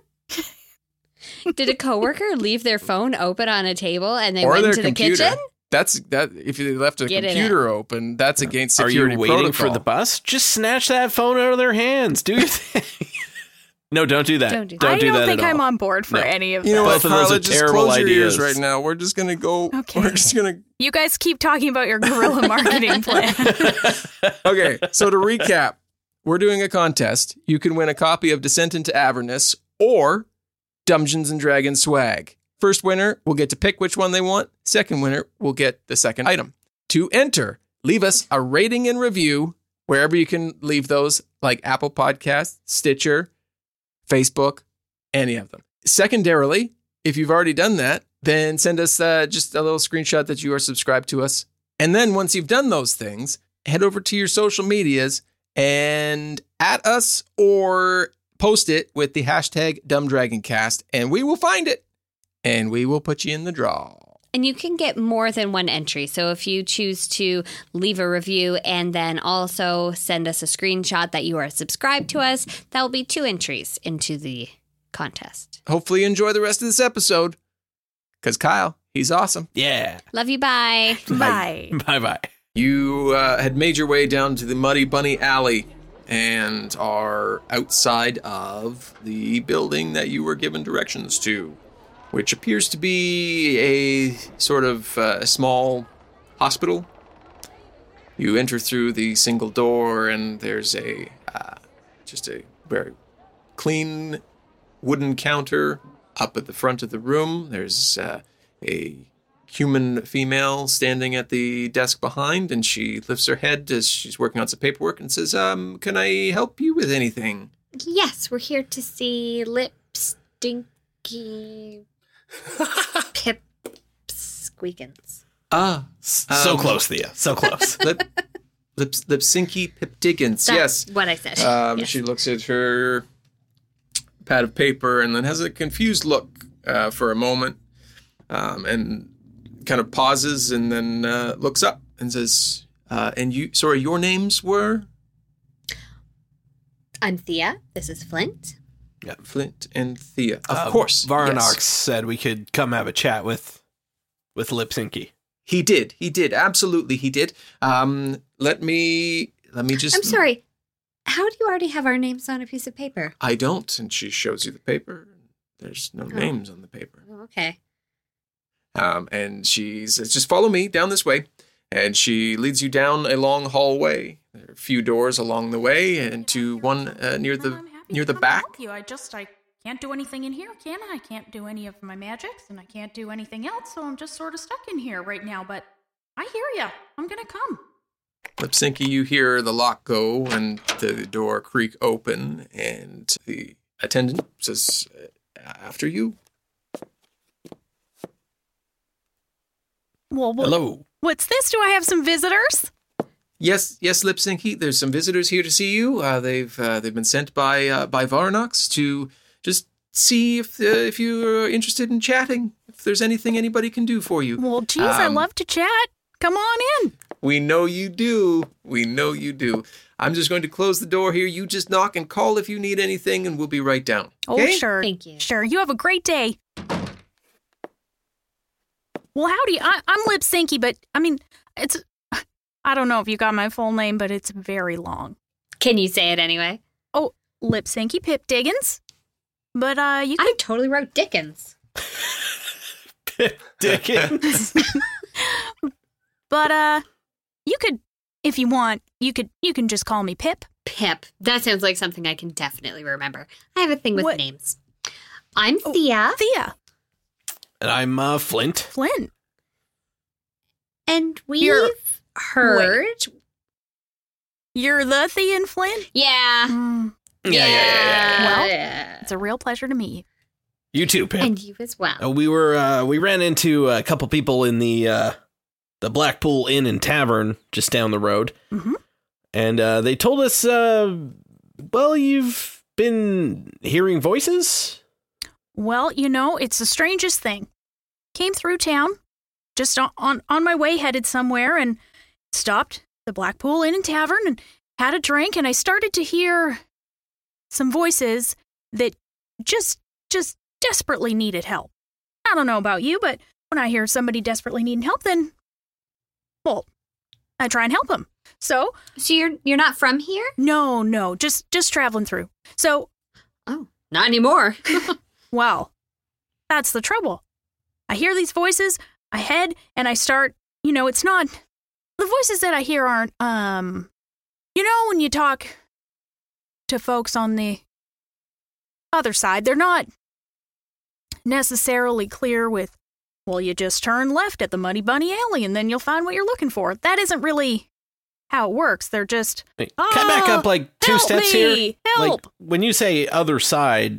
Did a coworker leave their phone open on a table and they Or went their to the computer. kitchen? That's that. If you left a Get in computer open, that's against Are security you waiting protocol. for the bus? Just snatch that phone out of their hands. Do your thing. No, don't do that. Don't do Don't I do don't that think at all. I'm on board for No. any of You know that. what, Both of those Carla? are Just terrible close your ears ideas. right now. We're just gonna go. Okay. We're just gonna. You guys keep talking about your guerrilla marketing plan. Okay, so to recap, we're doing a contest. You can win a copy of Descent into Avernus or Dungeons and Dragons swag. First winner will get to pick which one they want. Second winner will get the second item. To enter, leave us a rating and review wherever you can leave those, like Apple Podcasts, Stitcher, Facebook, any of them. Secondarily, if you've already done that, then send us uh, just a little screenshot that you are subscribed to us. And then once you've done those things, head over to your social medias and at us or post it with the hashtag DumbDragonCast, and we will find it, and we will put you in the draw. And you can get more than one entry. So if you choose to leave a review and then also send us a screenshot that you are subscribed to us, that will be two entries into the contest. Hopefully you enjoy the rest of this episode, because Kyle, he's awesome. Yeah. Love you. Bye. Bye. Bye-bye. You uh, had made your way down to the Muddy Bunny Alley and are outside of the building that you were given directions to, which appears to be a sort of uh, small hospital. You enter through the single door, and there's a uh, just a very clean wooden counter up at the front of the room. There's uh, a human female standing at the desk behind, and she lifts her head as she's working on some paperwork and says, um, can I help you with anything? Yes, we're here to see Lip Stinky Pip Squeakins. Ah. So um, close, Thea. So close. Lip, lip, Lipsinky Pipdiggins. That's Yes. what I said. Um, Yes. She looks at her pad of paper and then has a confused look uh, for a moment, um, and kind of pauses and then uh, looks up and says, uh, and you, sorry, your names were? I'm Thea. This is Flint. Yeah, Flint and Thea. Of Uh, course. Varnox yes. said we could come have a chat with with Lipsinky. He did. He did. Absolutely, he did. Um, let me, let me just. I'm sorry. How do you already have our names on a piece of paper? I don't. And she shows you the paper. There's no Oh. names on the paper. Oh, okay. Um, and she says, just follow me down this way. And she leads you down a long hallway. There are a few doors along the way, and to one uh, near the I'm happy near to the come back. help you. I just I can't do anything in here, can I? I can't do any of my magics, and I can't do anything else, so I'm just sort of stuck in here right now. But I hear ya. I'm gonna come. Lipsinky, you hear the lock go and the door creak open, and the attendant says, after you. Well, wh- Hello. what's this? Do I have some visitors? Yes, yes, Lipsinky. There's some visitors here to see you. Uh, they've uh, they've been sent by uh, by Varnox to just see if uh, if you're interested in chatting. If there's anything anybody can do for you. Well, geez, I Um, love to chat. Come on in. We know you do. We know you do. I'm just going to close the door here. You just knock and call if you need anything, and we'll be right down. Oh, Okay? sure. Thank you. Sure. You have a great day. Well, howdy. I, I'm Lipsinky, but I mean, it's. I don't know if you got my full name, but it's very long. Can you say it anyway? Oh, Lipsinky Pip Diggins. But uh, you I totally wrote Dickens. Dickens. But uh, you could, if you want, you could, you can just call me Pip. Pip. That sounds like something I can definitely remember. I have a thing with What- names. I'm Oh, Thea, Thea, And I'm uh, Flint. Flint. and we've You're- heard. You're the Thea and Flint. Yeah. Mm, Yeah, yeah, yeah, yeah. Well, yeah. it's a real pleasure to meet you. You too, Pip. And you as well. Uh, we were uh, we ran into a couple people in the uh, the Blackpool Inn and Tavern just down the road, Mhm. and uh, they told us, uh, well, you've been hearing voices. Well, you know, it's the strangest thing. Came through town, just on, on, on my way headed somewhere, and stopped the Blackpool Inn and Tavern and had a drink, and I started to hear some voices that just, just desperately needed help. I don't know about you, but when I hear somebody desperately needing help, then, well, I try and help them. So, So you're you're not from here? no, no, just, just traveling through. So, Oh, not anymore. well, that's the trouble. I hear these voices, I head, and I start, you know, it's not, the voices that I hear aren't, um, you know, when you talk to folks on the other side, they're not necessarily clear with, well, you just turn left at the Muddy Bunny Alley and then you'll find what you're looking for. That isn't really how it works. They're just, Wait, can I back "Ah, up like two help steps me, here? help." Like when you say other side,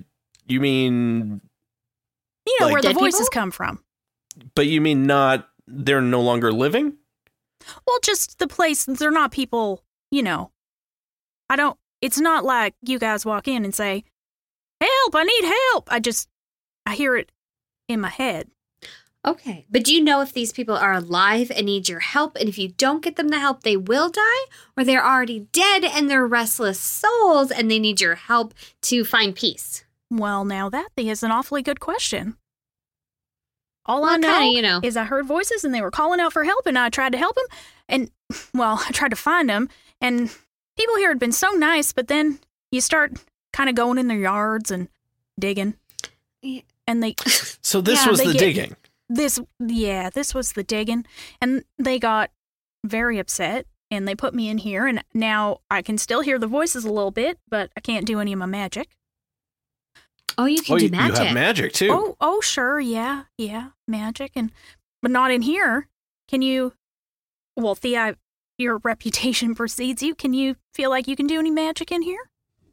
You mean, You know Like where the dead voices people? come from. but you mean not, they're no longer living? Well, just the place. They're not people, you know. I don't, it's not like you guys walk in and say, help, I need help. I just, I hear it in my head. Okay. But do you know if these people are alive and need your help? And if you don't get them the help, they will die? Or they're already dead and they're restless souls and they need your help to find peace? Well, now that is an awfully good question. All I Well, know, kinda, you know. is I heard voices and they were calling out for help, and I tried to help them. And, well, I tried to find them. And people here had been so nice, but then you start kind of going in their yards and digging. Yeah. And they, So this Yeah, was they the get- digging. this, yeah, this was the digging. And they got very upset, and they put me in here. And now I can still hear the voices a little bit, but I can't do any of my magic. Oh, you can Oh, do you, you magic. have magic too. Oh, oh, sure, yeah, yeah, magic, and but not in here. Can you? Well, Thea, your reputation precedes you. Can you feel like you can do any magic in here?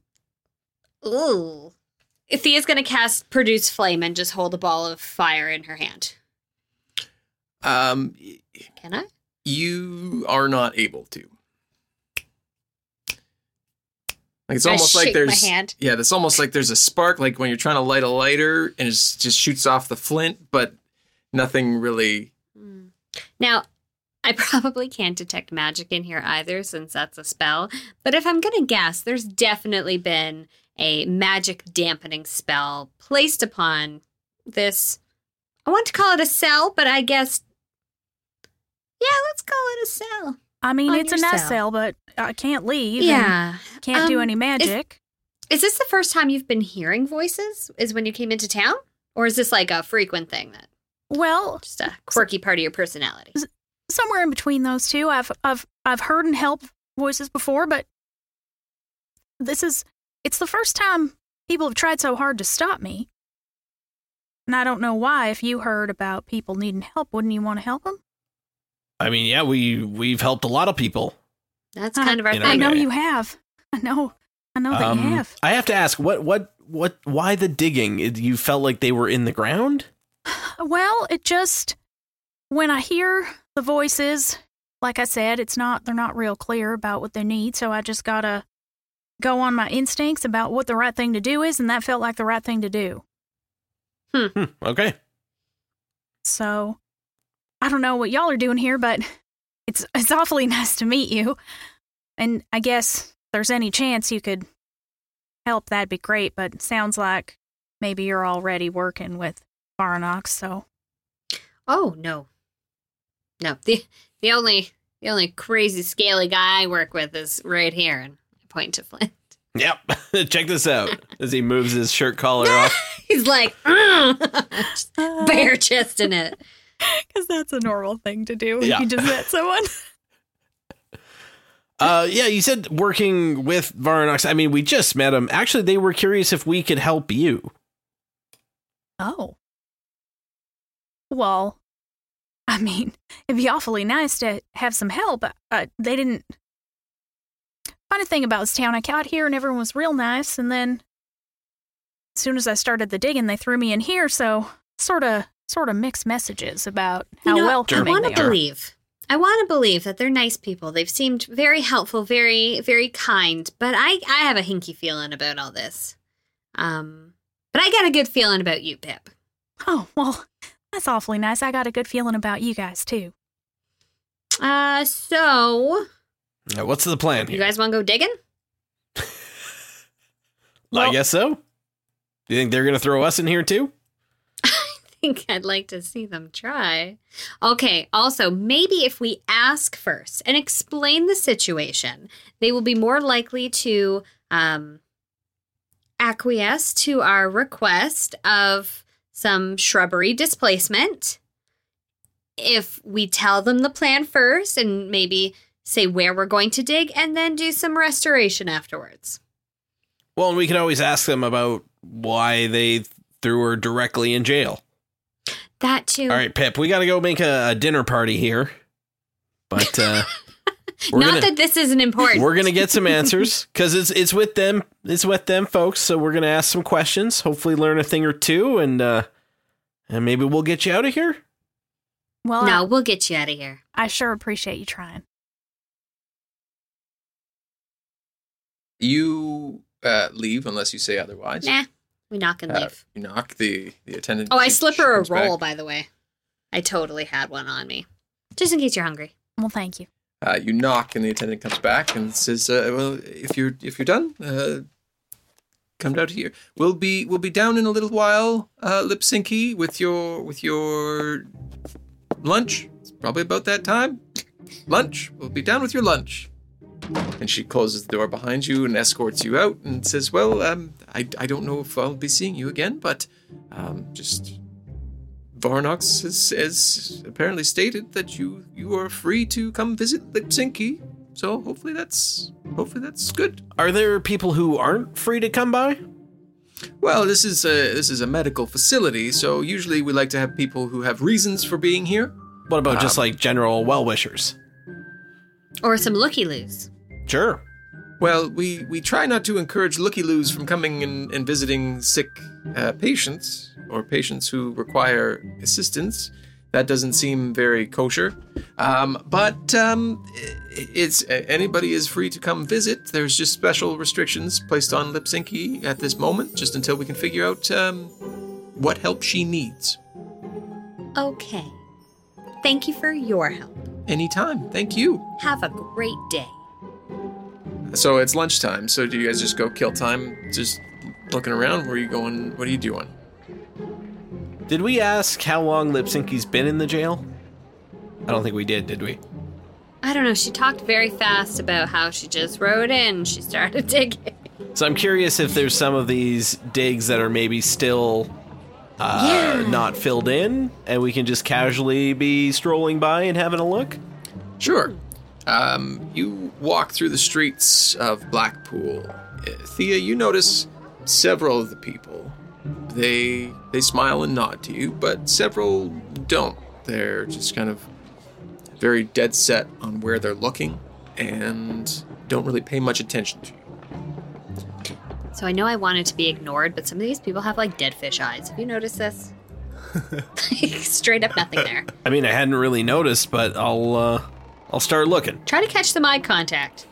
Ooh. Thea's going to cast Produce Flame and just hold a ball of fire in her hand. Um, Can I? you are not able to. Like it's I almost like shake my there's hand. yeah, it's almost like there's a spark, like when you're trying to light a lighter and it just shoots off the flint, but nothing really. Now, I probably can't detect magic in here either since that's a spell. But if I'm going to guess, there's definitely been a magic dampening spell placed upon this. I want to call it a cell, but I guess. Yeah, let's call it a cell. I mean, On it's a your nest cell. cell, but I can't leave. and Yeah. can't do Um, any magic. Is this the first time you've been hearing voices? Is when you came into town? Or is this like a frequent thing that Well, just a quirky part of your personality? somewhere in between those two. I've I've I've heard and helped voices before, but this is it's the first time people have tried so hard to stop me. And I don't know why. If you heard about people needing help, wouldn't you want to help them? I mean, yeah, we we've helped a lot of people. That's kind of our You know, I thing. know okay. you have. I know. I know that Um, you have. I have to ask, what what what? Why the digging? It- You felt like they were in the ground? Well, it just when I hear the voices, like I said, it's not they're not real clear about what they need, so I just gotta go on my instincts about what the right thing to do is, and that felt like the right thing to do. Hmm, okay. So I don't know what y'all are doing here, but it's it's awfully nice to meet you. And I guess if there's any chance you could help, that'd be great, but it sounds like maybe you're already working with Varanox, so Oh no, no. the the only the only crazy scaly guy I work with is right here, and I point to Flint. Yep. Check this out. As he moves his shirt collar off. He's like just bare chest in it. because that's a normal thing to do when Yeah. you just met someone. Uh, yeah, you said working with Varanox. I mean, we just met him. Actually, they were curious if we could help you. Oh. Well, I mean, it'd be awfully nice to have some help. Uh, they didn't. Funny thing about this town, I got here and everyone was real nice, and then as soon as I started the digging, they threw me in here. So sort of, sort of mixed messages about how You know, I welcoming want they to are. believe. I want to believe that they're nice people. They've seemed very helpful, very, very kind. But I, I have a hinky feeling about all this. Um, but I got a good feeling about you, Pip. Oh well, that's awfully nice. I got a good feeling about you guys too. Uh, so Uh, what's the plan you here? guys want to go digging? I guess so. Do you think they're going to throw us in here too? I think I'd like to see them try. Okay, also, maybe if we ask first and explain the situation, they will be more likely to um, acquiesce to our request of some shrubbery displacement. If we tell them the plan first and maybe say where we're going to dig and then do some restoration afterwards. Well, and we can always ask them about why they threw her directly in jail. That too. All right, Pip, we got to go make a, a dinner party here. But uh, We're Not gonna, that this isn't important. We're gonna get some answers because it's it's with them. It's with them folks. So we're gonna ask some questions. Hopefully, learn a thing or two, and uh, and maybe we'll get you out of here. Well, No, I, we'll get you out of here. I sure appreciate you trying. You uh, leave unless you say otherwise. Nah, we knock and Uh, leave. you knock the the attendant. Oh, I she- slip she her a comes back. roll, by the way. I totally had one on me. Just in case you're hungry. Well, thank you. Uh, you knock, and the attendant comes back and says, uh, "Well, if you're if you're done, uh, come down here. We'll be we'll be down in a little while, uh, Lipsinki, with your with your lunch. It's probably about that time. Lunch. We'll be down with your lunch." And she closes the door behind you and escorts you out and says, "Well, um, I I don't know if I'll be seeing you again, but um, just." Varnox has, has apparently stated that you, you are free to come visit Lipsinki, so hopefully that's hopefully that's good. Are there people who aren't free to come by? Well, this is a this is a medical facility, so usually we like to have people who have reasons for being here. What about just Um, like general well-wishers? Or some looky-loos. Sure. Well, we, we try not to encourage looky-loos from coming and, and visiting sick uh, patients or patients who require assistance. That doesn't seem very kosher. Um, but um, it's anybody is free to come visit. There's just special restrictions placed on Lipsinki at this moment, just until we can figure out um, what help she needs. Okay. Thank you for your help. Anytime. Thank you. Have a great day. So it's lunchtime. So do you guys just go kill time, just looking around? Where are you going? What are you doing? Did we ask how long Lipsinki's been in the jail? I don't think we did, did we? I don't know. She talked very fast about how she just rode in. She started digging. So I'm curious if there's some of these digs that are maybe still uh, Yeah. not filled in, and we can just casually be strolling by and having a look. Sure. Um, you walk through the streets of Blackpool. Uh, Thea, you notice several of the people. They they smile and nod to you, but several don't. They're just kind of very dead set on where they're looking and don't really pay much attention to you. So I know I wanted to be ignored, but some of these people have like dead fish eyes. Have you noticed this? Straight up nothing there. I mean, I hadn't really noticed, but I'll uh, I'll start looking. Try to catch some eye contact.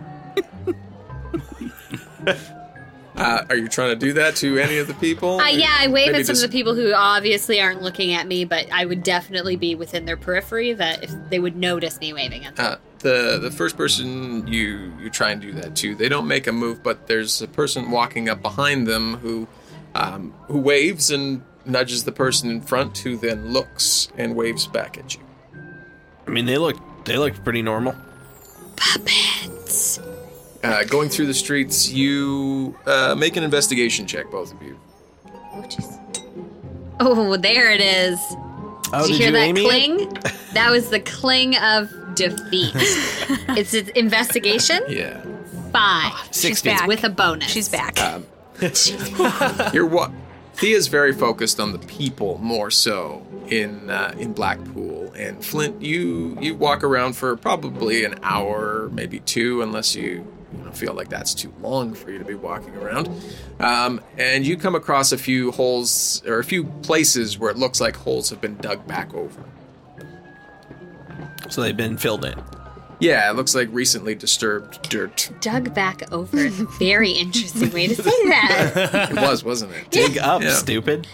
Uh, are you trying to do that to any of the people? Uh, yeah, I wave Maybe at some just- of the people who obviously aren't looking at me, but I would definitely be within their periphery that if they would notice me waving at them. Uh, the the first person you you try and do that to, they don't make a move, but there's a person walking up behind them who um, who waves and nudges the person in front, who then looks and waves back at you. I mean, they look they look pretty normal. Puppets. Uh, going through the streets, you uh, make an investigation check, both of you. Oh, jeez. Oh, there it is. Oh, did you hear that aim it? cling? That was the cling of defeat. It's an investigation. Yeah. Five. She's sixty. back. With a bonus. She's back. You're what? Thea's very focused on the people more so in uh, in Blackpool, and Flint, you you walk around for probably an hour, maybe two, unless you, you know, feel like that's too long for you to be walking around. Um, and you come across a few holes or a few places where it looks like holes have been dug back over. So they've been filled in. Yeah, it looks like recently disturbed dirt. Dug back over. It's a very interesting way to say that. It was, wasn't it? Dig up, Yeah. stupid.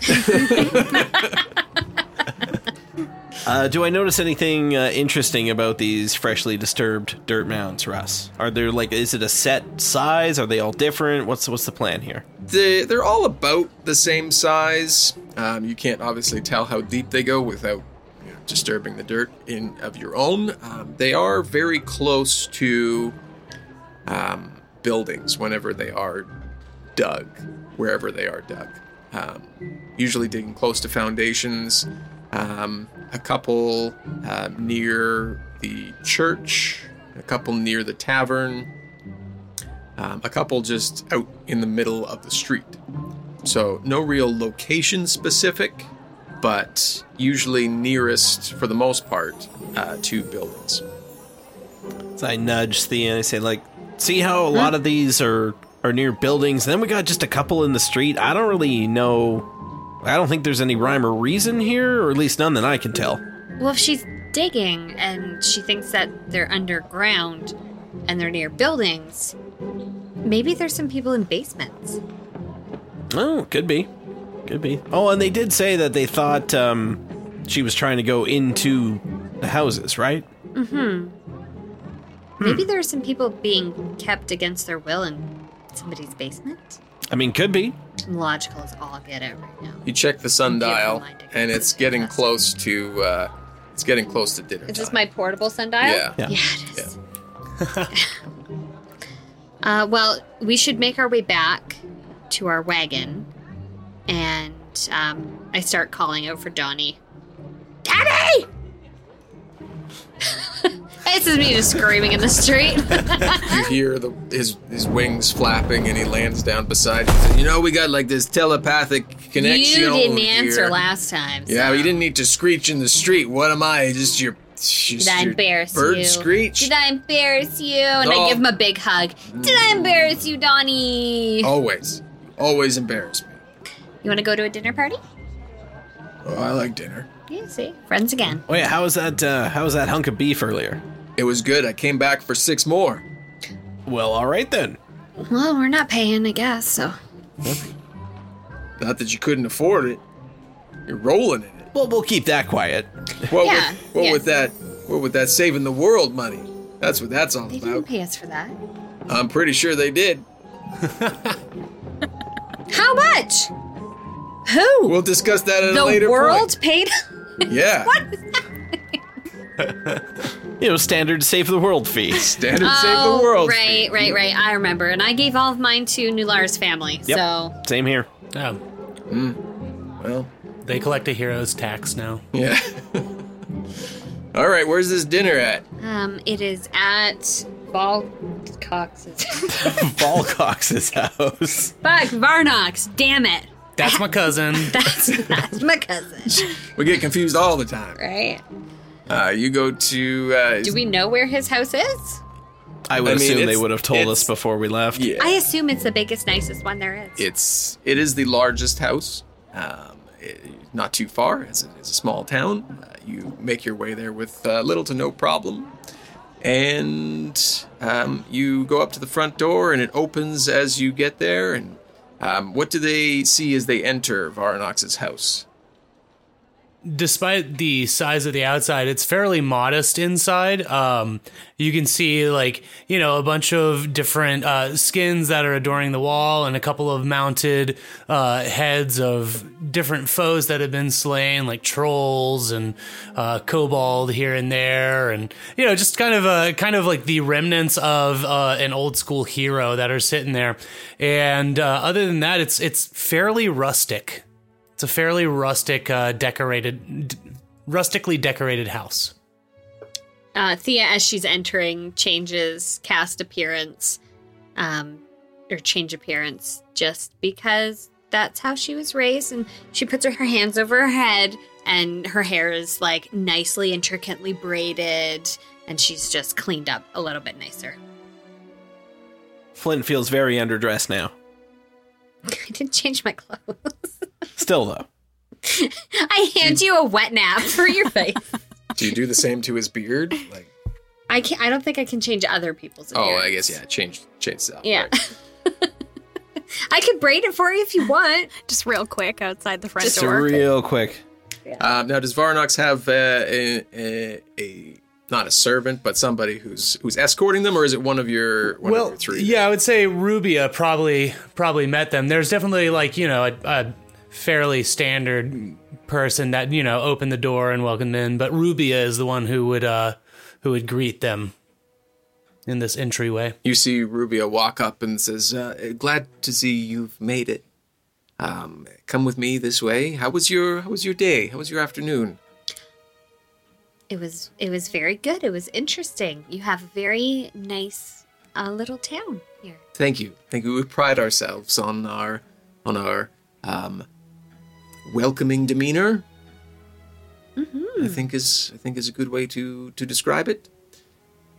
uh, do I notice anything uh, interesting about these freshly disturbed dirt mounds, Russ? Are there like, is it a set size? Are they all different? What's what's the plan here? They, they're all about the same size. Um, you can't obviously tell how deep they go without you know, disturbing the dirt in of your own. Um, they are very close to um, buildings whenever they are dug, wherever they are dug. Um, usually digging close to foundations. Um, a couple uh, near the church, a couple near the tavern. Um, a couple just out in the middle of the street. So no real location specific, but usually nearest, for the most part, uh, to buildings. So I nudge Thea and I say, like, see how a lot huh? of these are, are near buildings? And then we got just a couple in the street. I don't really know. I don't think there's any rhyme or reason here, or at least none that I can tell. Well, if she's digging and she thinks that they're underground and they're near buildings, maybe there's some people in basements. Oh, could be. Could be. Oh, and they did say that they thought um, she was trying to go into the houses, right? Mm-hmm. Hmm. Maybe there's some people being kept against their will in somebody's basement. I mean, could be. I'm logical as all get it right now. You check the sundial, and it's getting close to uh, it's getting close to dinner. Is this time. my portable sundial? Yeah. Yeah, yeah it is. Yeah. uh, well, we should make our way back to our wagon, and um, I start calling out for Donnie. Daddy! This is me just screaming in the street. You hear the his his wings flapping, and he lands down beside you. Says, you know, we got like this telepathic connection. You didn't here. answer last time. So. Yeah, but you didn't need to screech in the street. What am I? Just your. Just Did I your embarrass bird you? screech? Did I embarrass you? And No. I give him a big hug. Did I embarrass you, Donnie? Always, always embarrass me. You want to go to a dinner party? Oh, I like dinner. Yeah, see, friends again. Wait, how was that? Uh, how was that hunk of beef earlier? It was good. I came back for six more. Well, all right then. Well, we're not paying, I guess, so. Not that you couldn't afford it. You're rolling in it. Well, we'll keep that quiet. What Yeah, with what yeah. with that? What with that saving the world money? That's what that's all They about. didn't pay us for that. I'm pretty sure they did. How much? Who? We'll discuss that at the a later world paid? point. Yeah. What? You know, standard save the world fee. Standard oh, save the world. Right, fee. right, right. I remember. And I gave all of mine to Nular's family, Yep. so. Same here. Oh, Well, they collect a hero's tax now. yeah. All right, where's this dinner at? Um, it is at Volcox's. Volcox's house. Fuck, Varnox, damn it. That's my cousin. That's, that's my cousin, We get confused all the time. right? Uh, you go to. Uh, Do we know where his house is? I would I mean, assume they it's- would have told us it's- before we left. Yeah. I assume it's the biggest, nicest one there is. It's it is the largest house. Um, it- not too far. It's a, it's a small town. Uh, you make your way there with uh, little to no problem, and um, you go up to the front door, and it opens as you get there. And um, what do they see as they enter Varnox's house? Despite the size of the outside, it's fairly modest inside. Um, you can see, like, you know, a bunch of different uh, skins that are adorning the wall and a couple of mounted uh, heads of different foes that have been slain, like trolls and uh, kobold here and there. And, you know, just kind of uh, kind of like the remnants of uh, an old school hero that are sitting there. And uh, other than that, it's it's fairly rustic. It's a fairly rustic, uh, decorated, d- rustically decorated house. Uh, Thea, as she's entering, changes cast appearance, um, or change appearance, just because that's how she was raised. And she puts her, her hands over her head, and her hair is like nicely, intricately braided, and she's just cleaned up a little bit nicer. Flynn feels very underdressed now. I didn't change my clothes. Still, though. I hand you a wet nap for your face. Do you do the same to his beard? Like, I can't. I don't think I can change other people's. oh, appearance. I guess yeah. Change change that. Yeah. I could braid it for you if you want. Just real quick outside the front Just door. real quick. Um, now, does Varnox have uh, a, a, a not a servant, but somebody who's who's escorting them, or is it one of your one well, of your three? yeah, I would say Rubia probably probably met them. There's definitely, like, you know, a, a fairly standard person that, you know, opened the door and welcomed in, but Rubia is the one who would uh who would greet them in this entryway. You see Rubia walk up and says, uh, "Glad to see you've made it. Um, come with me this way. How was your How was your day? How was your afternoon?" It was it was very good. It was interesting. You have a very nice uh, little town here. Thank you, thank you. We pride ourselves on our on our um, welcoming demeanor. Mm-hmm. I think is I think is a good way to to describe it.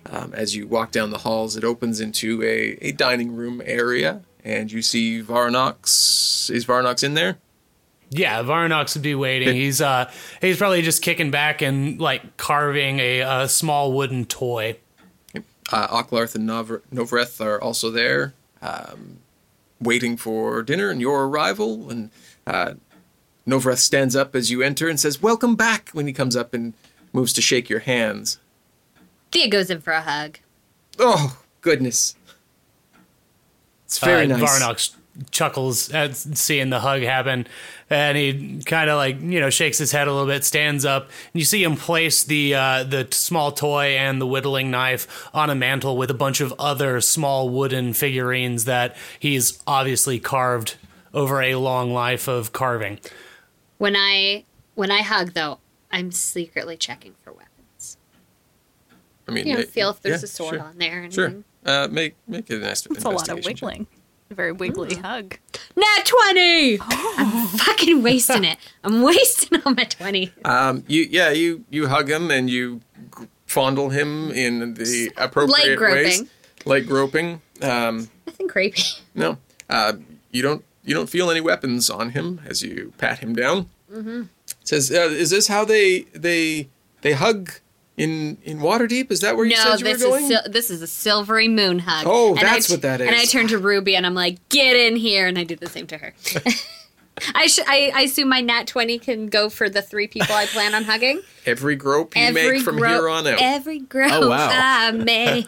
Um, as you walk down the halls, it opens into a, a dining room area, and you see Varnox. Is Varnox in there? Yeah, Varnox would be waiting. He's uh he's probably just kicking back and like carving a, a small wooden toy. Uh, Ocklarth and Nov- Novreth are also there, um, waiting for dinner and your arrival. And uh, Novreth stands up as you enter and says, "Welcome back," when he comes up and moves to shake your hands. Thea goes in for a hug. Oh, goodness. It's very uh, nice. Varnox chuckles at seeing the hug happen, and he kind of like, you know, shakes his head a little bit, stands up, and you see him place the uh, the small toy and the whittling knife on a mantle with a bunch of other small wooden figurines that he's obviously carved over a long life of carving. When I when I hug, though, I'm secretly checking for weapons. I mean, You know, it- feel if there's yeah, a sword sure, on there. Or Sure. anything. Uh, make make it an est- It's a lot of investigation check. wiggling. A very wiggly hug. Nat twenty! I'm fucking wasting it. I'm wasting all my twenty. Um, you yeah, you you hug him and you g- fondle him in the appropriate Light groping. ways. Light groping. Um, Nothing creepy. no, uh, you don't you don't feel any weapons on him as you pat him down. Mm-hmm. It says, uh, "Is this how they they they hug in in Waterdeep? Is that where you No, said you this were going?" is sil- this is a silvery moon hug. Oh, And I that's t- what that And I is. turn to Ruby and I'm like, "Get in here!" And I do the same to her. I, sh- I I assume my nat twenty can go for the three people I plan on hugging. Every grope you every make from gro- here on out. Every grope Oh, wow. I make.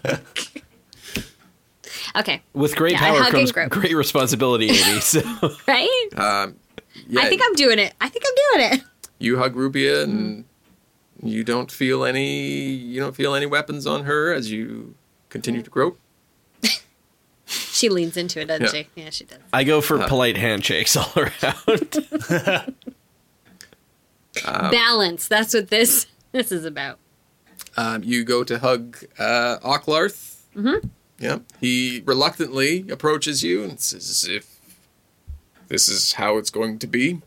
Okay, With great Yeah, I power hug and comes grope. great responsibility, Amy. So right? um, yeah, I think I'm doing it. I think I'm doing it. you hug Rubia and you don't feel any you don't feel any weapons on her as you continue to grope. She leans into it, doesn't Yeah. she? Yeah, she does. I go for polite handshakes all around. Um, Balance. That's what this this is about. Um, you go to hug uh, Ocklarth. Mm-hmm. Yeah. He reluctantly approaches you and says, "If this is how it's going to be."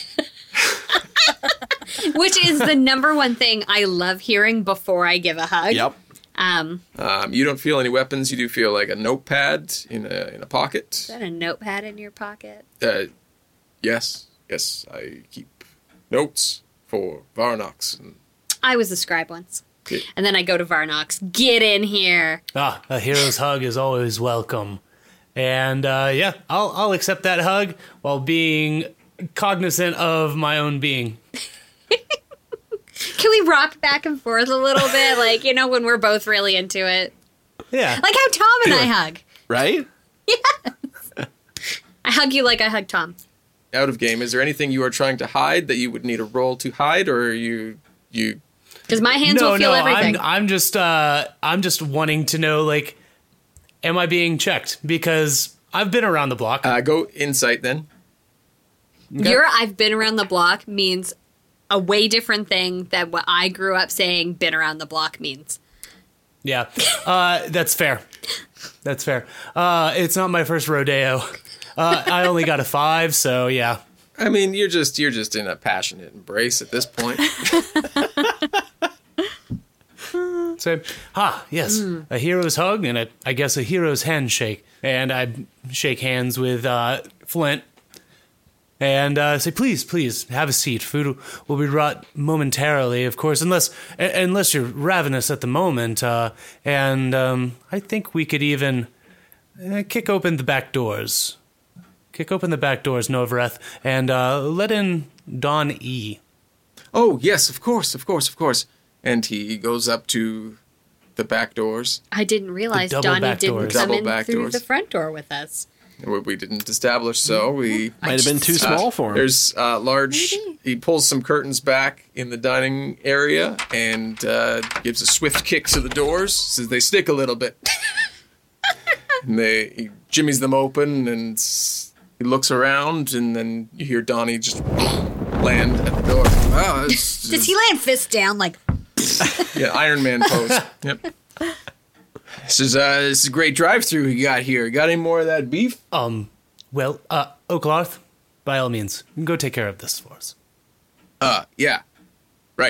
Which is the number one thing I love hearing before I give a hug. Yep. Um, Um, you don't feel any weapons. You do feel like a notepad in a in a pocket. is that a notepad in your pocket? Uh, yes, yes. I keep notes for Varnox. And I was a scribe once. Okay. And then I go to Varnox. Get in here. Ah, a hero's hug is always welcome. And uh, yeah, I'll I'll accept that hug while being cognizant of my own being. Can we rock back and forth a little bit? Like, you know, when we're both really into it. Yeah. Like how Tom and I hug. Right? I hug you like I hug Tom. out of game, is there anything you are trying to hide that you would need a roll to hide, or are you you? Because my hands no, will feel no, everything. I'm, I'm just, uh, I'm just wanting to know, like, am I being checked? Because I've been around the block. Uh, go insight then. Your I've been around the block means a way different thing than what I grew up saying been around the block means. Yeah, uh, that's fair. That's fair. Uh, it's not my first rodeo. Uh, I only got a five, so yeah. I mean, you're just you're just in a passionate embrace at this point. So, ah, yes, Mm. a hero's hug and a, I guess a hero's handshake. And I shake hands with uh, Flint and uh, say, please, please, have a seat. Food will be brought momentarily, of course, unless a- unless you're ravenous at the moment. Uh, and um, I think we could even uh, kick open the back doors. Kick open the back doors, Novreth, and uh, let in Don E. Oh yes, of course, of course, of course. And he goes up to the back doors. I didn't realize The double Donnie back didn't doors. come Double in back through doors. the front door with us. We we didn't establish, so we Might have been too small for him. There's uh, large. Maybe. He pulls some curtains back in the dining area and uh, gives a swift kick to the doors. Says they stick a little bit. And they he jimmies them open and s- he looks around, and then you hear Donnie just land at the door. Wow, it's, Does he land fist down like? yeah, Iron Man pose. Yep. This is uh, this is a great drive-through you got here. Got any more of that beef? Um, well, uh, Oaklarth, by all means, go take care of this for us. Uh, yeah, right.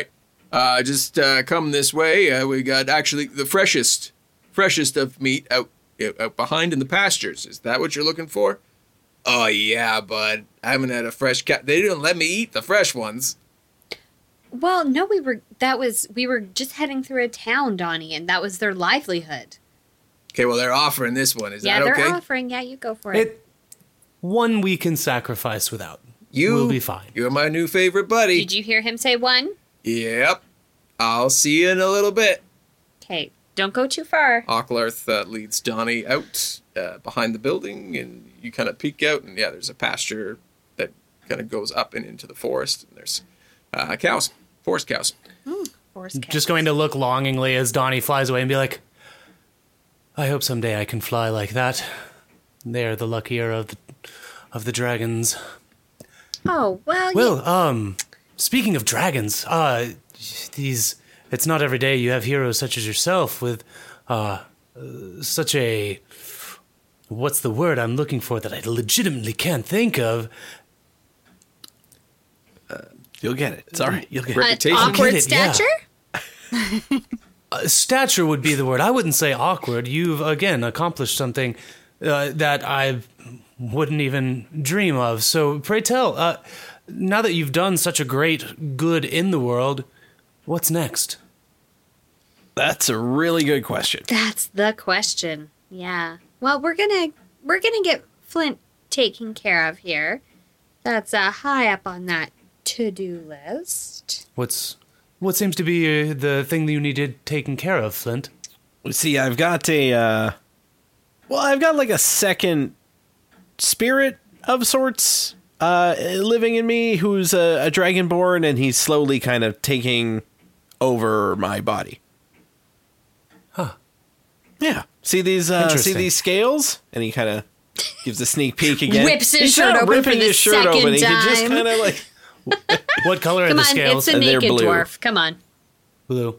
Uh, just uh, come this way. Uh, we got actually the freshest, freshest of meat out, out behind in the pastures. Is that what you're looking for? Oh, yeah, bud. I haven't had a fresh cat. They didn't let me eat the fresh ones. Well, no, we were, that was, we were just heading through a town, Donnie, and that was their livelihood. Okay, well, they're offering this one. Is yeah, that okay? Yeah, they're offering. Yeah, you go for it. It one we can sacrifice without. You will be fine. You're my new favorite buddy. Did you hear him say one? Yep. I'll see you in a little bit. Okay, don't go too far. Ocklarth uh, leads Donnie out uh, behind the building, and you kind of peek out, and yeah, there's a pasture that kind of goes up and into the forest, and there's uh, cows, forest cows. Mm, forest cows. Just going to look longingly as Donnie flies away and be like, I hope someday I can fly like that. They're the luckier of the, of the dragons. Oh, well, Well, yeah. um, speaking of dragons, uh, these, it's not every day you have heroes such as yourself with, uh, uh, such a, what's the word I'm looking for that I legitimately can't think of? Uh, you'll get it. It's all right. You'll get An it. I'll awkward get it, yeah. stature? Uh, stature would be the word. I wouldn't say awkward. You've, again, accomplished something uh, that I wouldn't even dream of. So, pray tell, uh, now that you've done such a great good in the world, what's next? That's a really good question. That's the question. Yeah. Well, we're gonna we're gonna get Flint taken care of here. That's uh, high up on that to-do list. What's what seems to be uh, the thing that you needed taken care of, Flint? See, I've got a, uh, well, I've got like a second spirit of sorts uh, living in me who's a, a dragonborn, and he's slowly kind of taking over my body. Huh. Yeah. See these, uh, see Interesting. these scales? And he kind of gives a sneak peek again. Whips his He's shirt not open ripping for the his shirt second open. He just time. kind of like, What color Come are the on, scales? it's a And they're naked blue. dwarf. Come on. Blue.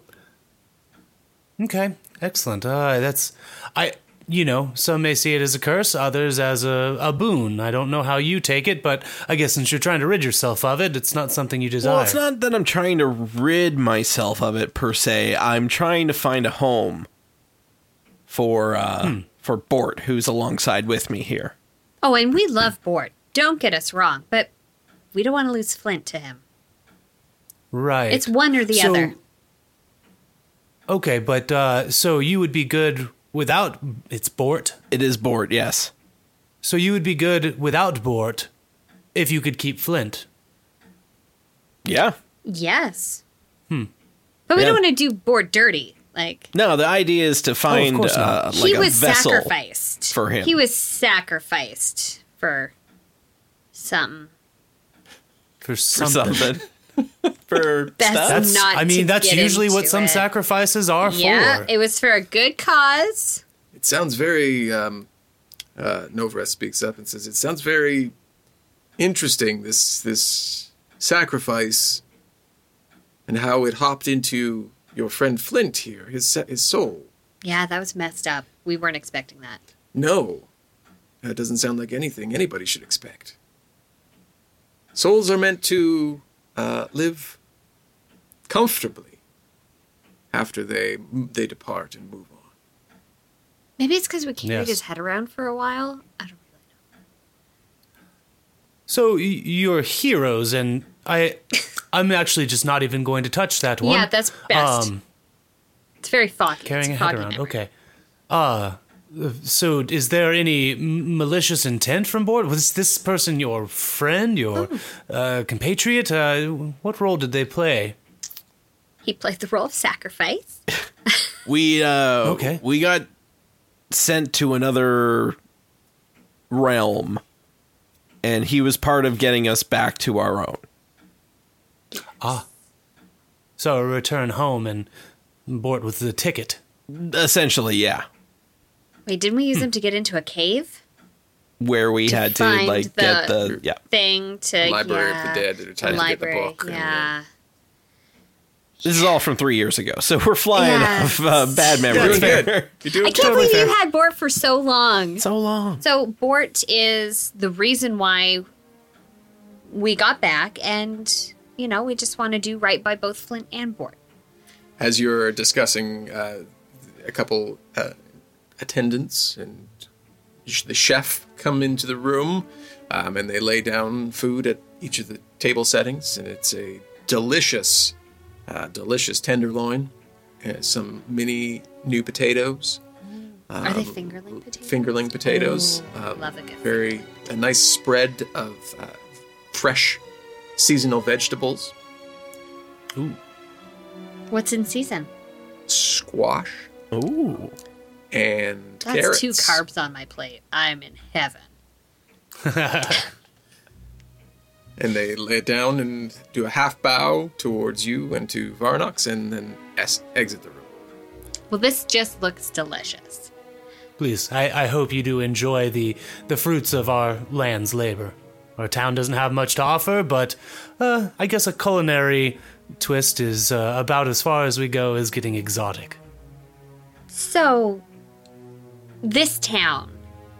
Okay, excellent. Uh, that's I. You know, some may see it as a curse, others as a, a boon. I don't know how you take it, but I guess since you're trying to rid yourself of it, it's not something you desire. well, it's not that I'm trying to rid myself of it per se. I'm trying to find a home for uh, Hmm. for Bort, who's alongside with me here. Oh, and we love Bort. Don't get us wrong, but we don't want to lose Flint to him. Right. It's one or the So- other. Okay, but uh, so you would be good without it's Bort. It is Bort, yes. So you would be good without Bort if you could keep Flint. Yeah. Yes. Hmm. But we Yeah. don't want to do Bort dirty. Like, No, the idea is to find course not. uh, like he a was vessel sacrificed. for him. He was sacrificed for something. For for something. something. for That's stuff. That's, Not I mean, to that's get usually what into some it. sacrifices are Yeah, for. it was for a good cause. It sounds very, um, uh, Novreth speaks up and says, it sounds very interesting, this this sacrifice, and how it hopped into your friend Flint here, his his soul. Yeah, that was messed up. We weren't expecting that. No, that doesn't sound like anything anybody should expect. Souls are meant to uh, live comfortably after they they depart and move on. Maybe it's because we carried Yes. his head around for a while. I don't really know. So y- you're heroes, and I, I'm actually just not even going to touch that one. Yeah, that's best. Um, It's very foggy. carrying a it's head foggy around. memory. Okay. Uh, so is there any m- malicious intent from Bort? Was this person your friend, your Oh. uh, compatriot? Uh, what role did they play? He played the role of sacrifice. We uh Okay. we got sent to another realm, and he was part of getting us back to our own. Ah. So a return home, and Bort was the ticket. Essentially, yeah. Wait, didn't we use him to get into a cave? Where we To had to find like get the- the yeah. Thing to Library of yeah, the Dead at a the time to get the library, book. Yeah. This is all from three years ago, so we're flying Yeah. off uh, bad memory. Doing good. here. You're doing I can't Totally believe fair. you had Bort for so long. So long. So Bort is the reason why we got back, and you know we just want to do right by both Flint and Bort. as you're discussing, uh, a couple uh, attendants and the chef come into the room, um, and they lay down food at each of the table settings, and it's a delicious, uh, delicious tenderloin, uh, some mini new potatoes. Um, Are they fingerling potatoes? Fingerling potatoes. Ooh, um, love a good Very a nice spread of uh, fresh seasonal vegetables. Ooh. What's in season? Squash. Ooh. And That's carrots. two carbs on my plate. I'm in heaven. And they lay it down and do a half bow towards you and to Varnox, and then es- exit the room. Well, this just looks delicious. Please, I, I hope you do enjoy the, the fruits of our land's labor. Our town doesn't have much to offer, but uh, I guess a culinary twist is uh, about as far as we go as getting exotic. So, this town.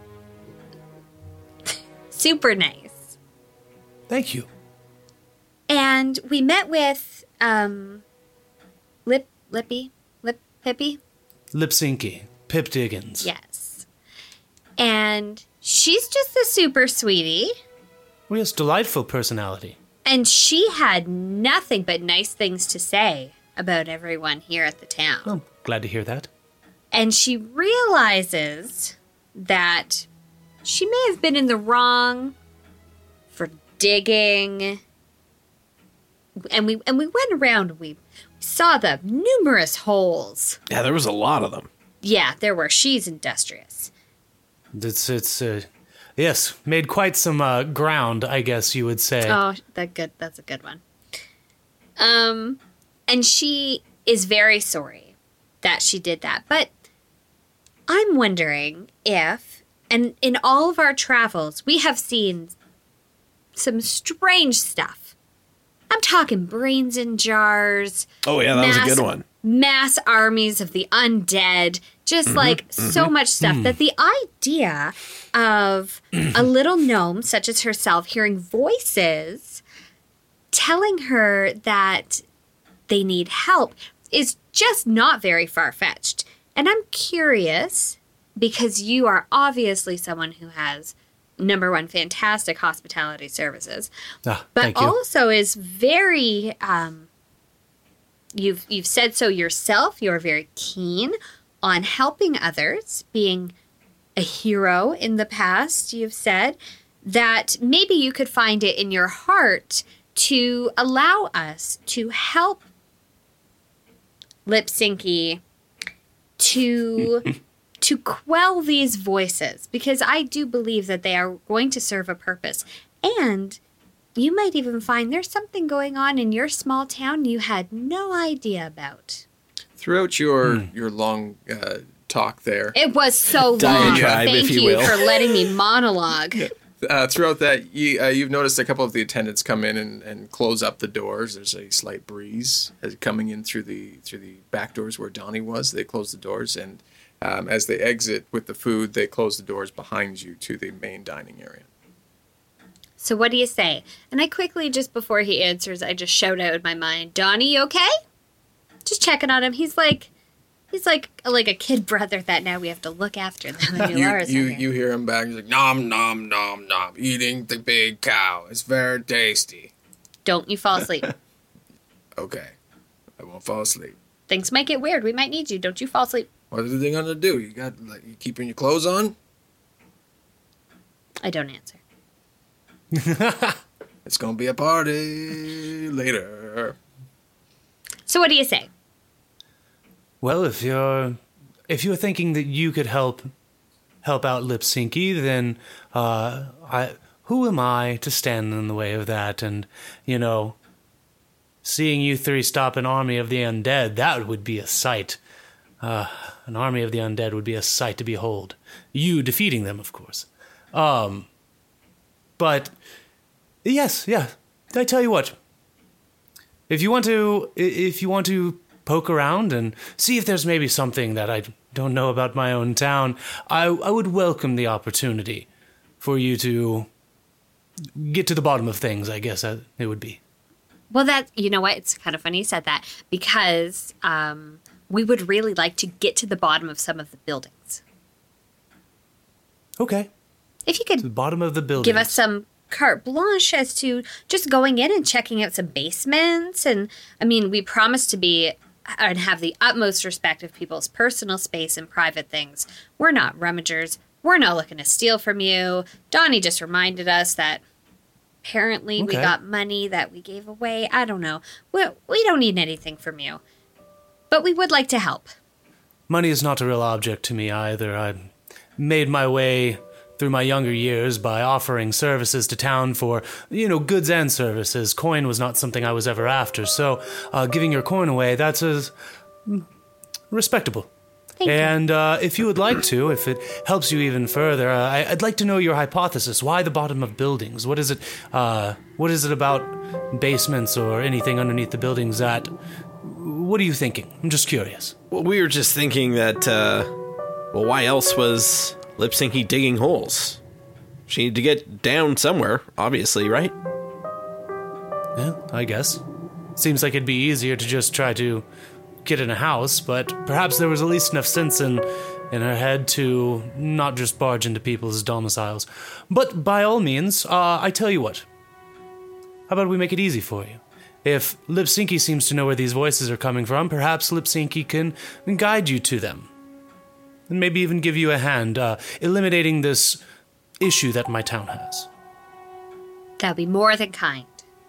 Super nice. Thank you. And we met with, um, Lip, Lippy? Lip, Pippi? Lipsinki, Pip Diggins. Yes. And she's just a super sweetie. Well, yes, delightful personality. And she had nothing but nice things to say about everyone here at the town. Oh, glad to hear that. And she realizes that she may have been in the wrong for digging. And we and we went around and we saw the numerous holes. Yeah, there was a lot of them. Yeah, there were. She's industrious. It's, it's, uh, yes, made quite some uh, ground, I guess you would say. Oh, that good. That's a good one. Um, and she is very sorry that she did that. But I'm wondering if, and in all of our travels, we have seen some strange stuff. I'm talking brains in jars. Oh, yeah, that was a mass- good one. Mass armies of the undead. Just Mm-hmm, like so much stuff Mm. that the idea of a little gnome such as herself hearing voices telling her that they need help is just not very far-fetched. And I'm curious, because you are obviously someone who has, number one, fantastic hospitality services, Ah, but thank you. also is very, um, you've, you've said so yourself, you're very keen on helping others, being a hero in the past, you've said, that maybe you could find it in your heart to allow us to help Lipsinki to to quell these voices, because I do believe that they are going to serve a purpose. And you might even find there's something going on in your small town you had no idea about. Throughout your your long uh, talk there, It was so long. Diatribe, Thank if you you, will. for letting me monologue. uh, throughout that, you, uh, you've noticed a couple of the attendants come in and, and close up the doors. There's a slight breeze as coming in through the through the back doors where Donnie was. They close the doors, and um, as they exit with the food, they close the doors behind you to the main dining area. So what do you say? And I quickly, just before he answers, I just shout out in my mind, Donnie, you okay? Just checking on him. He's like, he's like like a kid brother that now we have to look after them. And You Laura's you, not here. you hear him back. He's like, nom nom nom nom, eating the big cow. It's very tasty. Don't you fall asleep. Okay, I won't fall asleep. Things might get weird. We might need you. Don't you fall asleep. What are they gonna do? You got like you keeping your clothes on? I don't answer. It's gonna be a party later. So what do you say? Well, if you're if you're thinking that you could help help out Lipsinki, then uh, I who am I to stand in the way of that? And you know, seeing you three stop an army of the undead, that would be a sight. Uh, an army of the undead would be a sight to behold. You defeating them, of course. Um, but yes, yeah. I tell you what. If you want to, if you want to poke around and see if there's maybe something that I don't know about my own town, I I would welcome the opportunity for you to get to the bottom of things. I guess it would be. Well, that, you know what? It's kind of funny you said that because um, we would really like to get to the bottom of some of the buildings. Okay. If you could To the bottom of the building. give us some carte blanche as to just going in and checking out some basements. And, I mean, we promise to be and have the utmost respect of people's personal space and private things. We're not rummagers. We're not looking to steal from you. Donnie just reminded us that apparently we Okay. got money that we gave away. I don't know. We, we don't need anything from you. But we would like to help. Money is not a real object to me either. I made my way through my younger years by offering services to town for, you know, goods and services. Coin was not something I was ever after, so uh, giving your coin away, that's a, respectable. Thank you. And uh, if you would like to, if it helps you even further, uh, I, I'd like to know your hypothesis. Why the bottom of buildings? What is it? Uh, what is it about basements or anything underneath the buildings that? What are you thinking? I'm just curious. Well, we were just thinking that, uh, well, why else was Lipsinky digging holes? She needed to get down somewhere, obviously, right? Yeah, I guess. Seems like it'd be easier to just try to get in a house, but perhaps there was at least enough sense in, in her head to not just barge into people's domiciles. But by all means, uh, I tell you what. How about we make it easy for you? If Lipsinky seems to know where these voices are coming from, perhaps Lipsinky can guide you to them. And maybe even give you a hand uh, eliminating this issue that my town has. That'd be more than kind.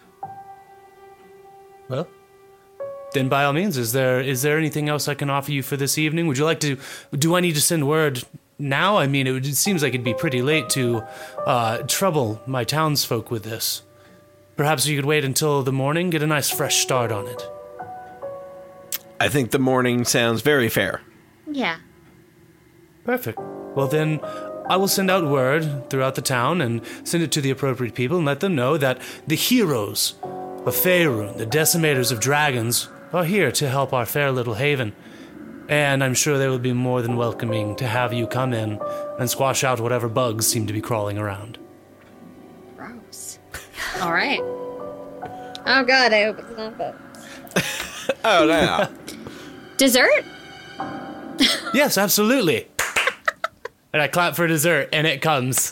Well, then by all means, is there is there anything else I can offer you for this evening? Would you like to, do I need to send word now? I mean, it, would, it seems like it'd be pretty late to uh, trouble my townsfolk with this. Perhaps you could wait until the morning, get a nice fresh start on it. I think the morning sounds very fair. Yeah. Perfect. Well then, I will send out word throughout the town and send it to the appropriate people and let them know that the heroes of Faerun, the decimators of dragons, are here to help our fair little haven. And I'm sure they will be more than welcoming to have you come in and squash out whatever bugs seem to be crawling around. Gross. All right. Oh, God, I hope it's not bugs. Oh, no. Dessert? Yes, absolutely. And I clap for dessert, and it comes.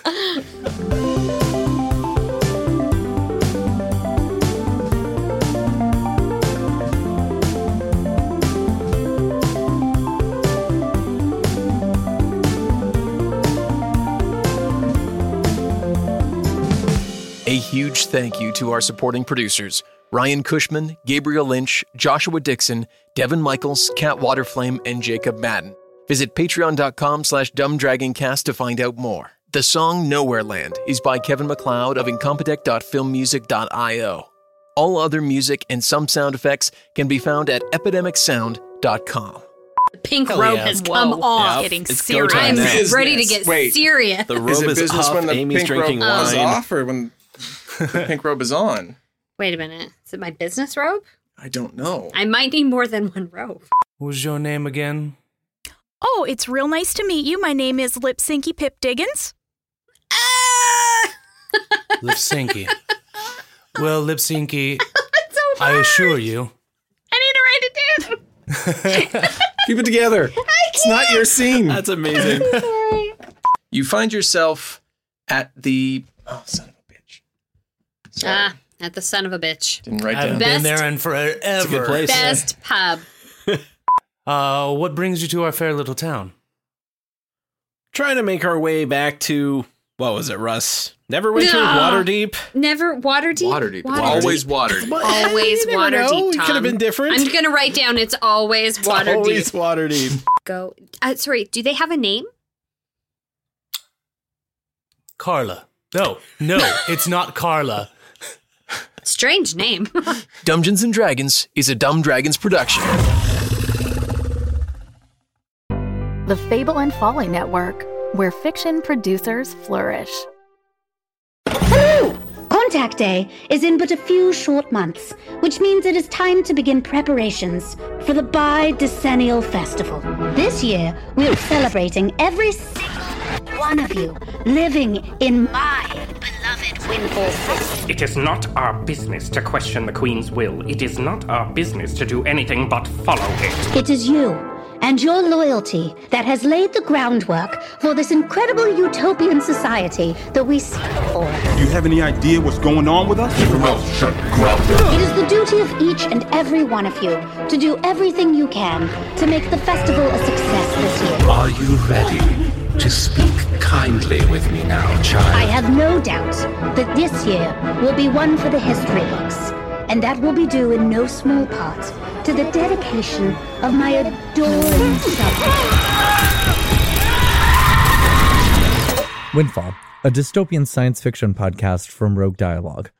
A huge thank you to our supporting producers, Ryan Cushman, Gabriel Lynch, Joshua Dixon, Devin Michaels, Kat Waterflame, and Jacob Madden. Visit patreon.com slash dumbdragoncast to find out more. The song Nowhere Land is by Kevin MacLeod of incompetech dot film music dot io. All other music and some sound effects can be found at epidemic sound dot com. The pink Hell robe yeah. has come Whoa. off. Getting It's go serious. time I'm now. ready to Business. get Wait. serious. The robe Is is, it business off, when the Amy's pink drinking robe is wine. off or when the pink robe is on? Wait a minute. Is it my business robe? I don't know. I might need more than one robe. What was your name again? Oh, it's real nice to meet you. My name is Lipsinky Pip Diggins. Ah! Lipsinky. Well, Lipsinky, It's so hard. I assure you. I need to write it down. Keep it together. It's not your scene. That's amazing. Sorry. You find yourself at the... Oh, son of a bitch. Sorry. Ah, at the son of a bitch. Didn't write I haven't down. Best- been there in forever. It's a good place. Best pub. Uh, what brings you to our fair little town? Trying to make our way back to, what was it, Russ? Neverwinter, No. Waterdeep? Never water deep. Water deep. It's Water always deep. watered. Always You never water know. deep. It Tom. could have been different. I'm gonna write down. It's always water Always deep. Waterdeep. Go. Uh, sorry. Do they have a name? Carla. No, no, it's not Carla. Strange name. Dungeons and Dragons is a Dumb Dragons production. The Fable and Folly Network, where fiction producers flourish. Hello! Contact Day is in but a few short months, which means it is time to begin preparations for the Bidecennial Festival. This year, we're celebrating every single one of you living in my beloved Windfall City. It is not our business to question the Queen's will. It is not our business to do anything but follow it. It is you and your loyalty that has laid the groundwork for this incredible utopian society that we seek for. Do you have any idea what's going on with us? It is the duty of each and every one of you to do everything you can to make the festival a success this year. Are you ready to speak kindly with me now, child? I have no doubt that this year will be one for the history books, and that will be due in no small part to the dedication of my adoring subjects. Windfall, a dystopian science fiction podcast from Rogue Dialogue.